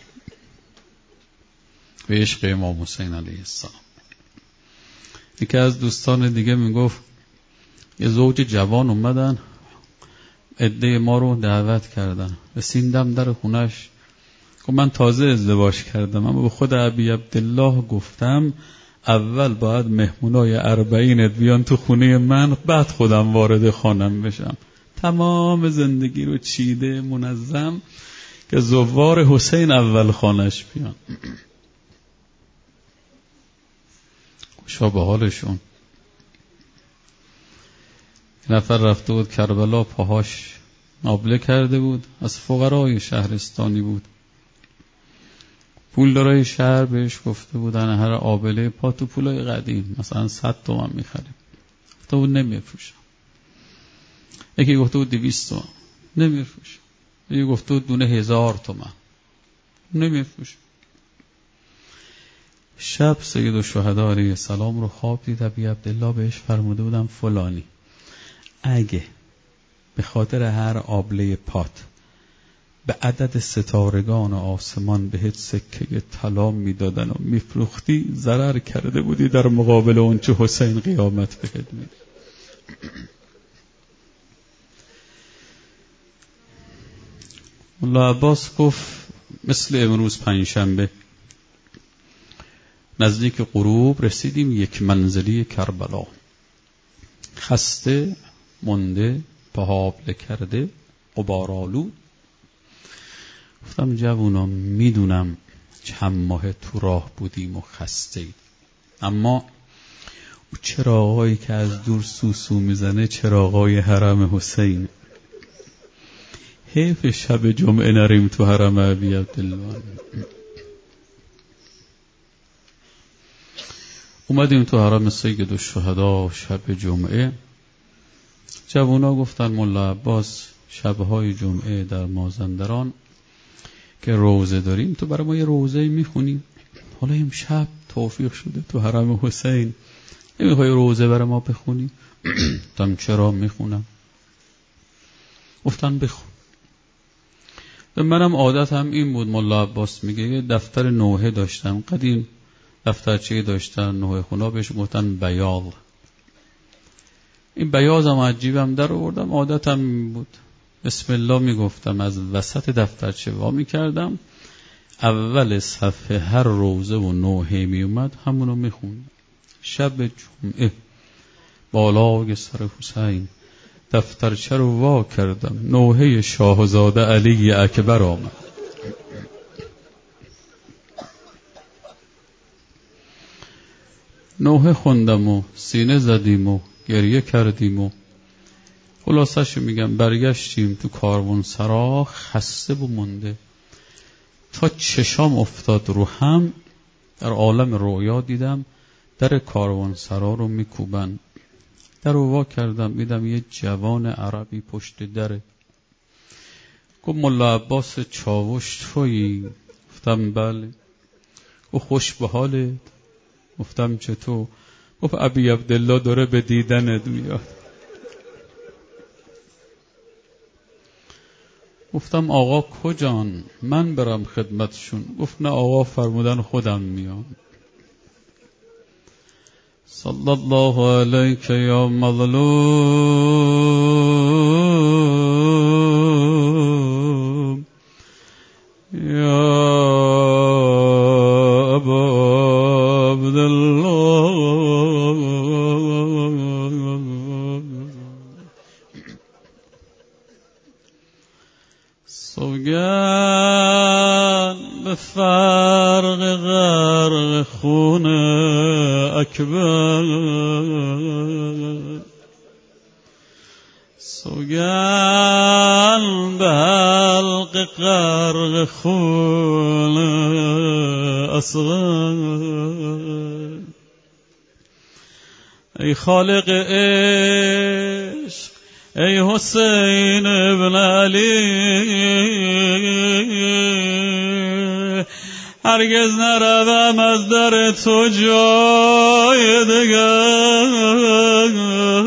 Speaker 2: به عشق امام حسین علیه السلام. یکی از دوستان دیگه میگفت یه زوج جوان اومدن، عده ما رو دعوت کردن، رسیدم در خونش، گفت من تازه ازدواج کردم، اما به خود ابی عبدالله گفتم اول باید مهمونای اربعینت بیان تو خونه من، بعد خودم وارد خانم بشم. تمام زندگی رو چیده منظم که زوار حسین اول خانش بیان. خوشا به حالشون. نفر رفته بود کربلا، پاهاش آبله کرده بود، از فقرای شهرستانی بود. پولدارای شهر بهش گفته بودن هر آبله پا تو پولای قدیم مثلا صد تومن میخریم. گفته بود نمیفروشم. یکی گفته بود دویست تومن، نمیفروشم. یکی گفته بود دونه هزار تومن، نمیفروشم. شب سید الشهدا علیه السلام رو خواب دید. ابی عبدالله بهش فرموده بودم فلانی اگه به خاطر هر آبله پات به عدد ستارگان آسمان بهت سکه طلا میدادن و میفروختی ضرر کرده بودی در مقابل اون چه حسین قیامت بهت میده. مولا عباس گفت مثل امروز پنجشنبه نزدیک غروب رسیدیم یک منزلی کربلا، خسته مونده، پاهابله کرده، غبارآلود. گفتم جوونا میدونم چند ماه تو راه بودیم و خسته اید، اما چراغایی که از دور سوسو میزنه چراغای حرم حسین. حیف شب جمعه نریم تو حرم ابی عبدالله. اومدیم تو حرم سید الشهدا شب جمعه. جوونا گفتن مولا عباس شبهای جمعه در مازندران که روزه داریم تو برای ما یه روزه میخونیم. حالا امشب توفیق شده تو حرم حسین، نمیخوای روزه برای ما بخونی؟ گفتم چرا میخونم. گفتن بخون. منم عادتم این بود، مولا عباس میگه یه دفتر نوحه داشتم قدیم، دفترچه داشتن نوحه خونا بهش گفتن بیاض. این بیاضم عجیبم در آوردم، عادتم این بود بسم الله میگفتم، از وسط دفترچه وا میکردم، اول صفحه هر روزه و نوحه میومد همونو میخوندم. شب جمعه بالای سر حسین دفترچه رو وا کردم، نوحه شاهزاده علی اکبر آمد. نوحه خوندم و سینه زدیم و گریه کردیم و خلاصش میگم برگشتیم تو کاروانسرا خسته و مونده. تا چشام افتاد رو هم در عالم رویا دیدم در کاروانسرا رو میکوبن. در رو وا کردم دیدم یه جوان عربی پشت دره. گفت مولا عباس چاوش تویی؟ گفتم بله. گفت خوش به حالت؟ گفتم چطور؟ گفت ابی عبدالله داره به دیدنت میاد. گفتم آقا کجان؟ من برم خدمتشون. گفت نه آقا فرمودن خودم میام. صلی الله علیک یا مظلوم یا ابا عبدالله. سوگن به فرق غرق خون اکبر، سوگن به حلق غرق خون اصغر. ای خالق عشق، ای حسین ابن علی، هرگز نروم از در تو جای دگر.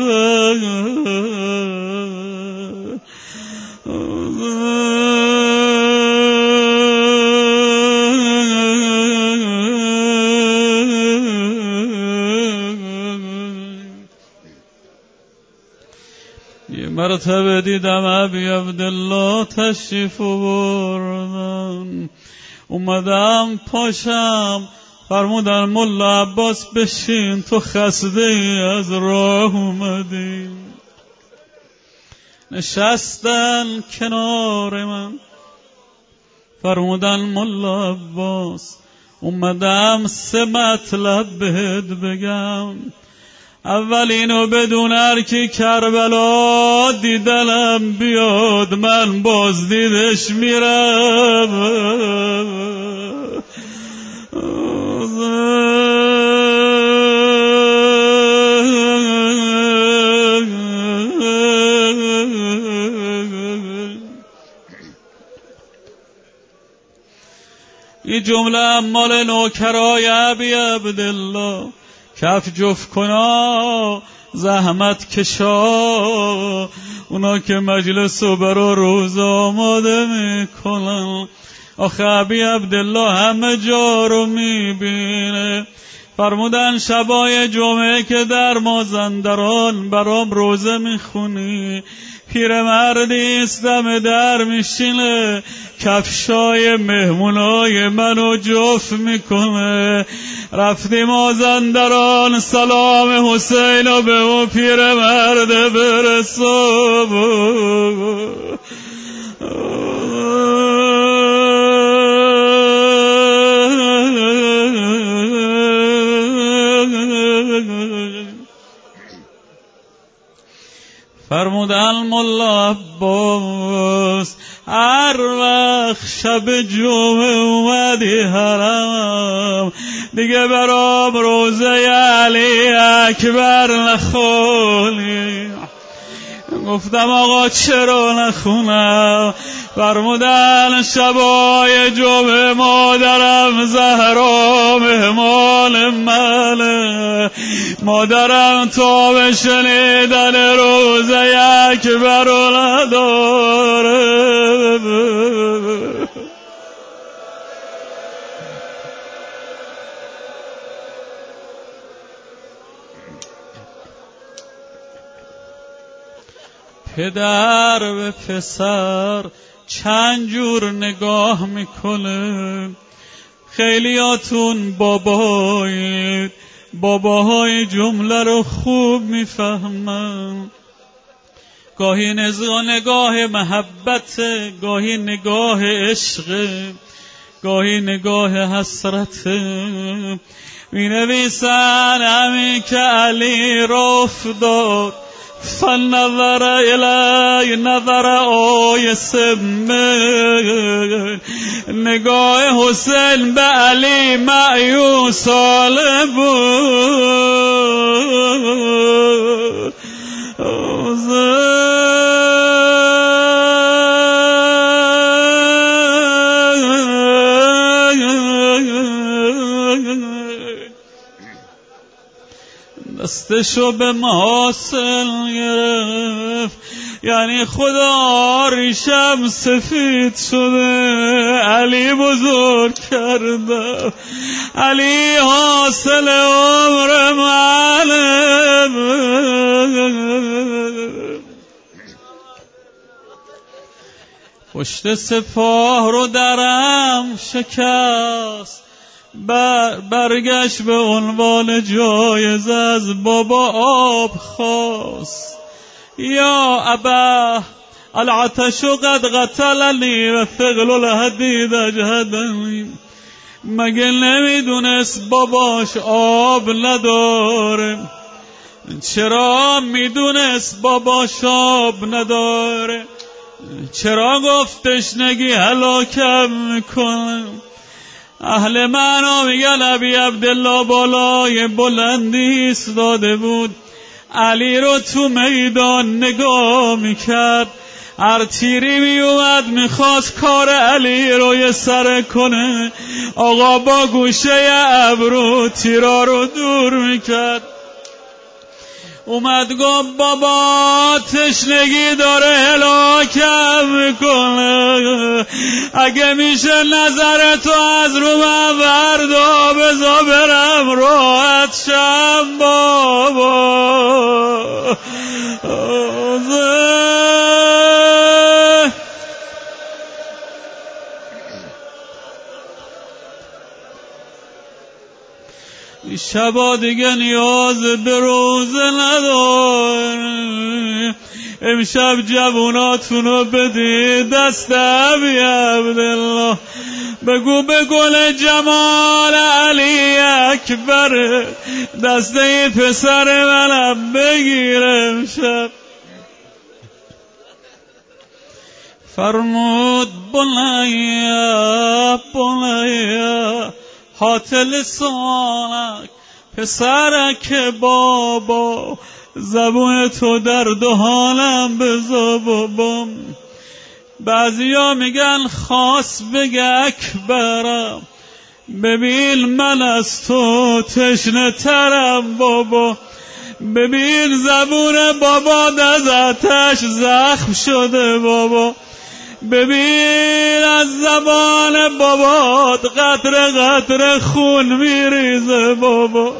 Speaker 2: یه مرتبه دیدم ابی عبدالله تشریف بردن، اومدم پاشم، فرمودن مولا عباس بشین تو خسته ای از راه اومدی. نشستن کنار من، فرمودن مولا عباس اومدم سه مطلب بهت بگم. اول اینو بدون هر کی کربلا دیدنم بیاد من باز دیدش میرم. این جمله مال نوکرای ابی عبدالله، کف جفت کنا زحمت کشا، اونا که مجلس و برا روز آماده میکنن. آخه ابی عبدالله همه جا رو میبینه. فرمودن شبای جمعه که در مازندران برام روزه میخونی، پیرمردی دم در میشینه، کفشای مهمونای منو جفت میکنه. رفتی مازندران سلام حسینو به اون پیرمرد برسون. فرمودن ملا عباس هر وقت شب جمعه اومدی حرم دیگه برام روزه علی اکبر نخونی. گفتم آقا چرا نخونم؟ فرمودن شبای جمعه مادرم زهرا مهمان منه، مادرم تا به شنیدن روزه اکبر رو نداره. پدر به پسر چند جور نگاه میکنه. خیلیاتون بابایید، باباهای جمله رو خوب میفهمن. گاهی نگاه محبت، گاهی نگاه عشق، گاهی نگاه حسرت. می نویسن همین که علی رفت داد فنظر الی نظر آیس من، نگاه حسین به علی مایوس ساله بود. دستشو به محاسن گرفت، یعنی خدا ریشم سفید شده، علی بزرگ کرده، علی حاصل عمر معلم. پشت سپاه رو درم شکست، بر برگشت به عنوان جایزه از بابا آب خواست. یا ابا العطش قد قتلنی و ثقل الحدید اجهدنی، مگه نمیدونست باباش آب نداره؟ چرا میدونست باباش آب نداره؟ چرا گفتش نگی هلاکم میکنم؟ اهل معنا میگن ابی عبدالله بالای بلندی ایستاده بود، علی رو تو میدان نگاه میکرد، هر تیری میومد میخواست کار علی رو یه سر کنه، آقا با گوشه ابرو تیرا رو دور میکرد. اومد گفت بابا تشنگی داره هلاکم میکنه، اگه میشه نظرتو از رو من وردا بذار برم راحت شم بابا. شبا دیگه نیاز به روزه نداره، امشب جووناتونو بدی دست ابی عبدالله، بگو به گل جمال علی اکبر دسته پسر منم بگیر امشب. فرمود بنیا بنیا هات لسانک، پسرک بابا زبون تو در دهانم بذار بابام. بعضیا میگن خاص بگه اکبرم، ببین من از تو تشنه ترم بابا، ببین زبون بابا از آتش زخم شده بابا، ببین از زبان بابات قطره قطره خون میریزه بابا.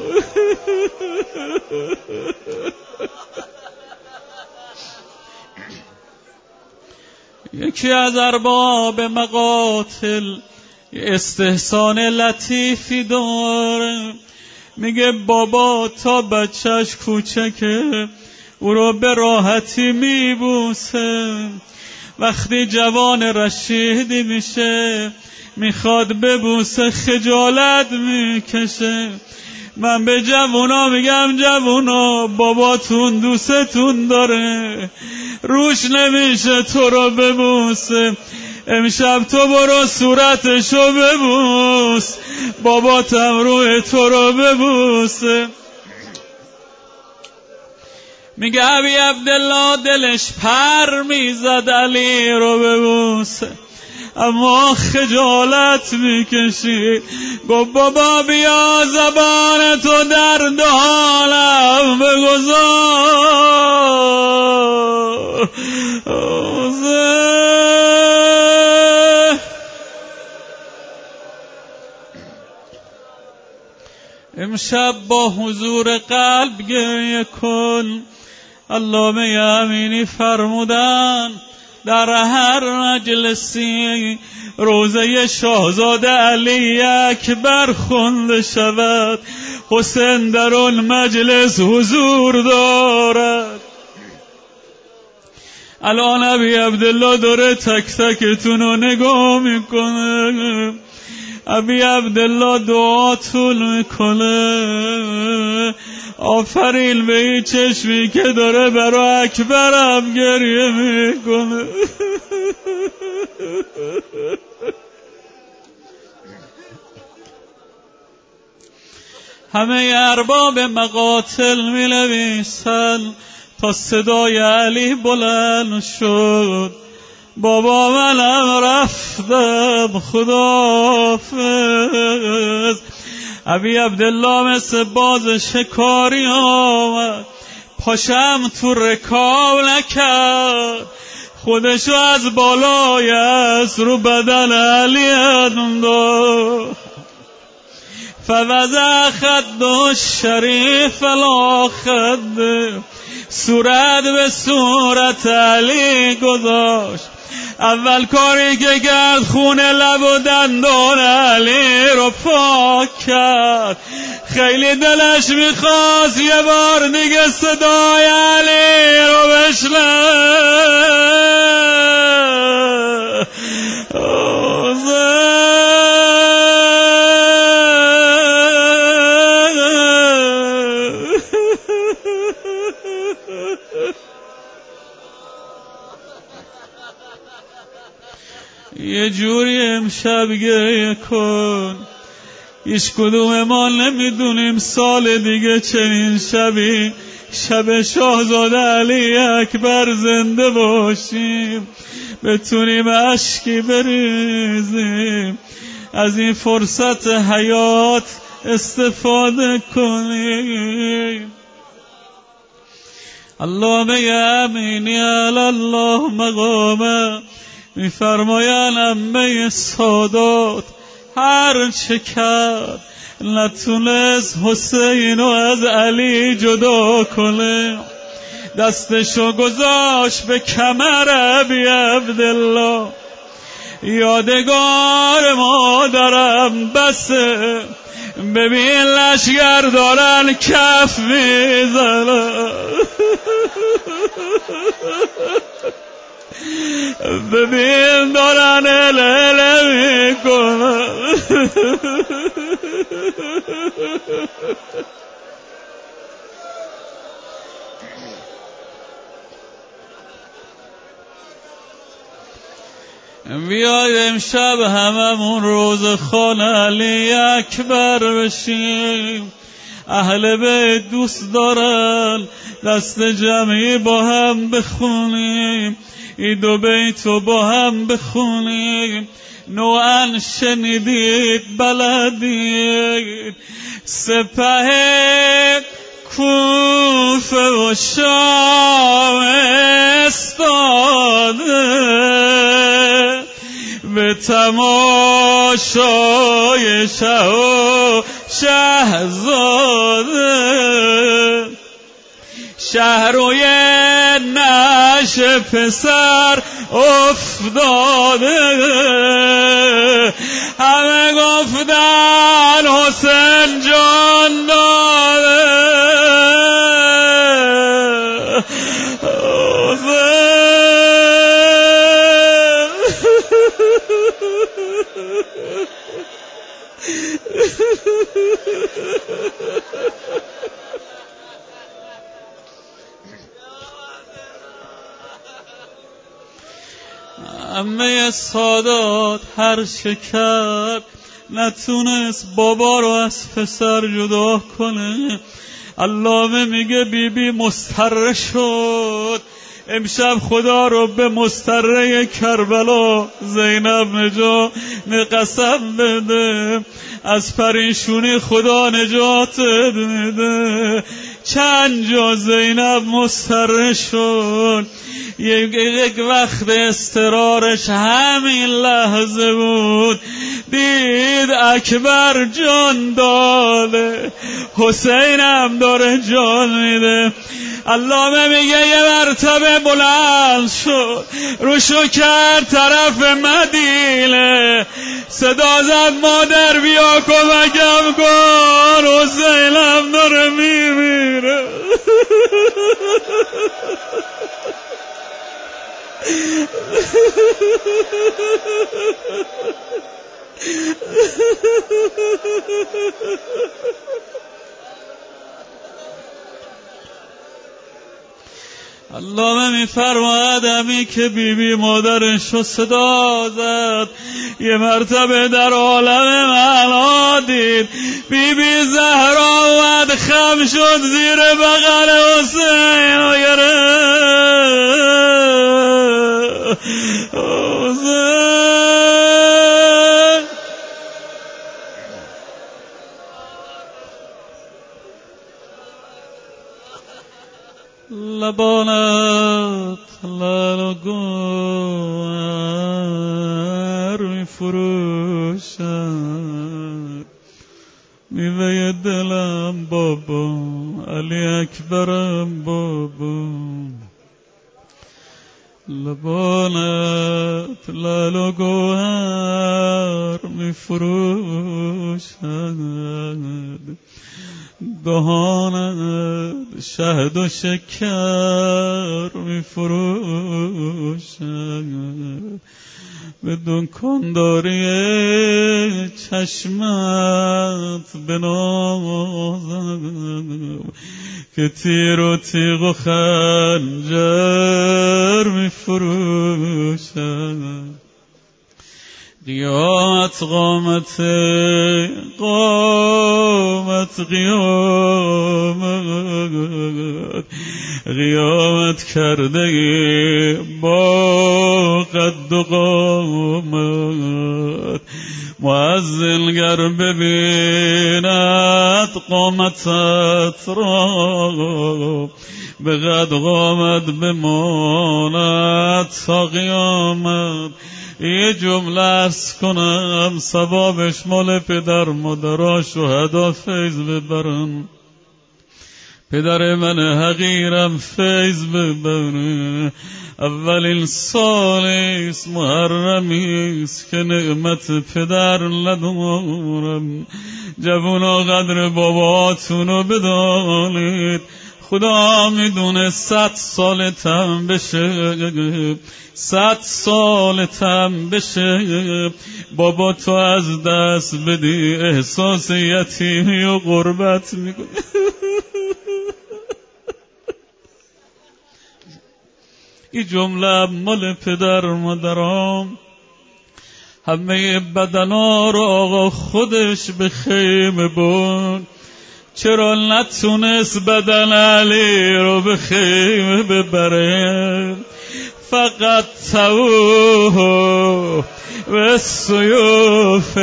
Speaker 2: یکی از ارباب مقاتل استحسان لطیفی داره، میگه بابا تا بچهش کوچکه او رو به راحتی میبوسه، وقتی جوان رشیدی میشه میخواد ببوسه خجالت میکشه. من به جوونا میگم جوونا باباتون دوستتون داره، روش نمیشه تو رو ببوسه، امشب تو برو صورتشو ببوس، باباتم روی تو رو ببوسه. میگه ابی عبدالله دلش پر میزد علی رو ببوسه، اما خجالت میکشید. گفت بابا بیا زبان تو در دهانم بگذار. امشب با حضور قلب گریه کن. علامه امینی فرمودن در هر مجلسی روزه شاهزاده علی اکبر خونده شود، حسین در اون مجلس حضور دارد. الان ابی عبدالله داره تک تکتون رو نگاه میکنه، ابی عبدالله دعاتون میکنه. آفرین به این چشمی که داره برای اکبرم گریه میکنه. همه ارباب مقاتل می نویسن تا صدای علی بلند شد، بابا منم رفتم خداحافظ. ابی عبدالله مثل باز شکاری آمد، پاشم تو رکاب نکرد، خودشو از بالای از رو بدن علی انداخت. فوضع خد الشریف لا خد، صورت به صورت علی گذاشت. اول کاری که کرد خون لب و دندان علی رو پاک کرد. خیلی دلش میخواست یه بار دیگه صدای علی رو بشنوه. یه جوری امشب گریه کن، هیچ کدوم ما نمیدونیم سال دیگه چنین شبی شب شاهزاده علی اکبر زنده باشیم، بتونیم اشکی بریزیم، از این فرصت حیات استفاده کنیم. علامه امینی علی الله مقامه میفرماین عمه سادات هر چه کرد نتونست حسین از علی جدا کنه، دستشو گذاشت به کمر ابی عبدالله. یادگار مادرم بسه، ببین لشگر دارن کف میزنن، ببین دارن اله اله میکنن. بیاید امشب هممون روز خان علی اکبر بشیم. اهل بیت دوست دارن دست جمعی با هم بخونیم، این دو بیتو با هم بخونیم. نوعا شنیدید بلدید سپه کوفه و شام استاده به تماشای شه و شهزاده. شهروی نعش پسر افتاده، همه گفتن حسین جان داده. عمه سادات هر شکر نتونست بابا رو از پسر جدا کنه. علامه میگه بی بی مضطر شد امشب خدا رو به مضطره کربلا زینب نجات قسم بده، از پریشونی خدا نجات بده. چند جا زینب مضطر شد، یک وقت استرارش همین لحظه بود، دید اکبر جان داده، حسینم داره جان میده. علامه میگه یه مرتبه بلند شد روشو کرد طرف مدینه، صدا زد مادر بیا کمکم کن، حسینم داره میمیره. علامه میفرماید همی که بی بی مادرش رو صدا زد، یه مرتبه در عالم معنا دید بی بی زهرا اومد خم شد زیر بغل حسین و گرفت حسین. لبانت لال و گوهر می فروشد، میوه دلم بابا علی اکبرم بابا. لبانت لال و گوهر می فروشد، دهانت شهد و شکر می فروشد، بدون کنداری چشمت بنازم که تیر و تیغ و خنجر می فروشد. قیامت قامت قامت قیامت قیامت کرده با قد و قامت. مؤذن گر ببیند قامتت را، به قد قامت بماند تا قیامت. یه جمله ارز کنم ثوابش مال پدر مادرها شهدا فیض ببرن، پدر من حقیرم فیض ببرن. اولین سالیست محرمیست که نعمت پدر ندارم. جوونا قدر باباتونو بدانید، خدا میدونه صد سالتم بشه، صد سالتم بشه بابا تو از دست بدی احساس یتیمی و غربت میکنی. این جمله مال پدر مادرام. همه بدنا رو آقا خودش به خیمه بود، چرا نتونست بدن علی رو به خیمه ببره؟ فقط توه به سیوف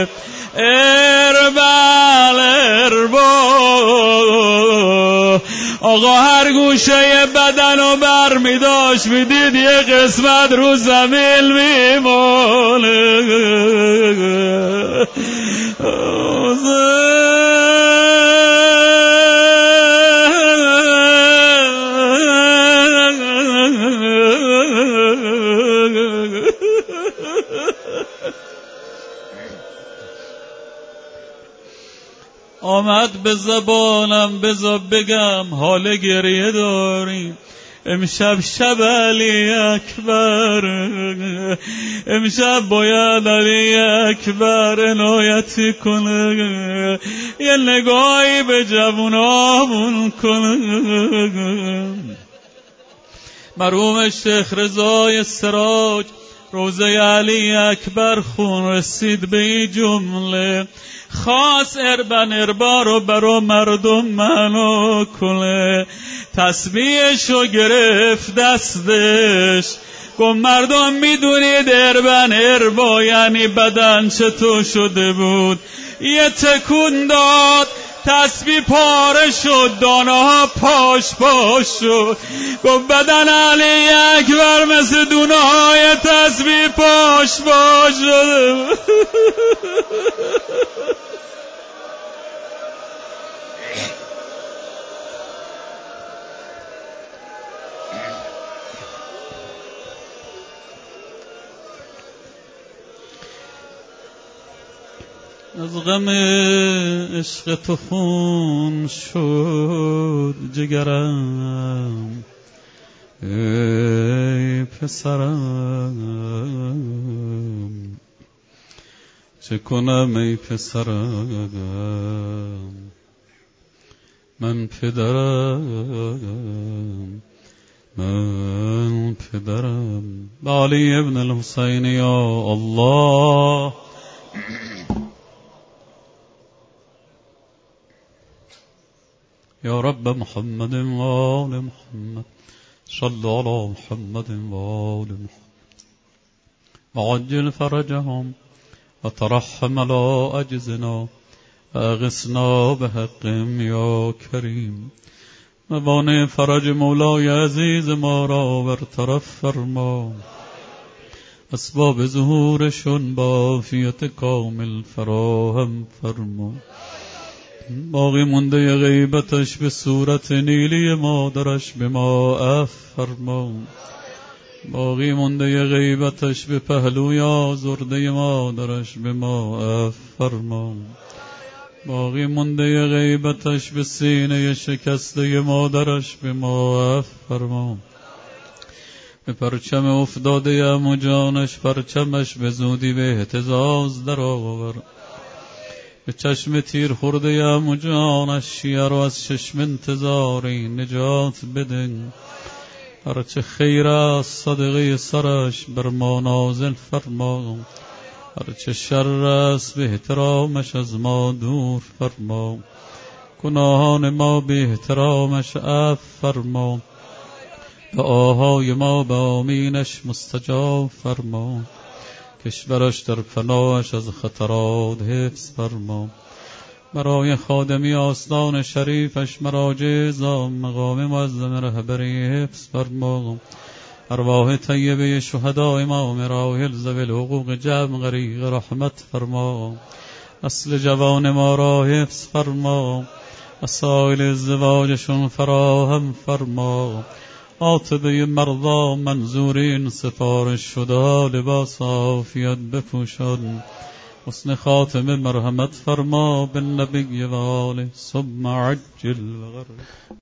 Speaker 2: اربل اربا. آقا هر گوشه بدن رو بر می داشت می دید یه قسمت رو زمین می ماله. آمد به زبانم بذار بگم حال گریه داریم. امشب شب علی اکبر، امشب باید علی اکبر عنایتی کنه، یه نگاهی به جوونامون کنه. مرحوم شیخ رضای سراج روزه علی اکبر خون رسید به این جمله: خاص اربن اربا رو برا مردم منو کنه. تسبیحشو گرفت دستش، گفت مردم میدونید اربن اربا یعنی بدن چطور شده بود؟ یه تکون داد، تسبیح پاره شد، دانه ها پاش پاش شد. گفت بدن علی اکبر مثل دونه های تسبیح پاش پاش شده بود. از غم عشق تو خون شد جگرم، ای پسرم چه کنم ای پسرم، من پدرم من پدرم. علی ابن الحسین یا الله. یا رب محمد و آل محمد صل علی محمد و آل محمد وعجل فرجهم وترحم على أجزنا وأغثنا بحقهم یا کریم. موانع فرج مولای عزیز ما را برطرف فرما، اسباب ظهورشون با عافیت کامل فراهم فرما. باقی مونده غیبتش به صورت نیلی مادرش به ما عفو فرما. باقی مونده غیبتش به پهلوی آزرده مادرش به ما عفو فرما. باقی مونده غیبتش به سینه شکسته مادرش به ما عفو فرما. به پرچم افتاده عمو جانش پرچمش به زودی به اهتزاز در آور. به چشم تیر خورده عمو جانش شیعه را از چشم انتظاری نجات بده. هرچه خیر است صدقه سرش بر ما نازل فرما، هرچه شر است به احترامش از ما دور فرما. گناهان ما به احترامش عفو فرما، دعاهای ما به آمینش مستجاب فرما. کشورش در پناهش از خطرات حفظ فرما. برای خادمی آستان شریفش مراجع مقام معظم رهبری حفظ فرما. ارواح طیبه شهداء امام راحل ذوی الحقوق جمع غریق رحمت فرما. اصل جوان ما را حفظ فرما، وسایل ازدواجشون فراهم فرما. عاطبه مرضا منظورین سفارش شده لباس عافیت بپوشان. حسن خاتمه مرحمت فرما بالنبی و آله ثم عجل غرب.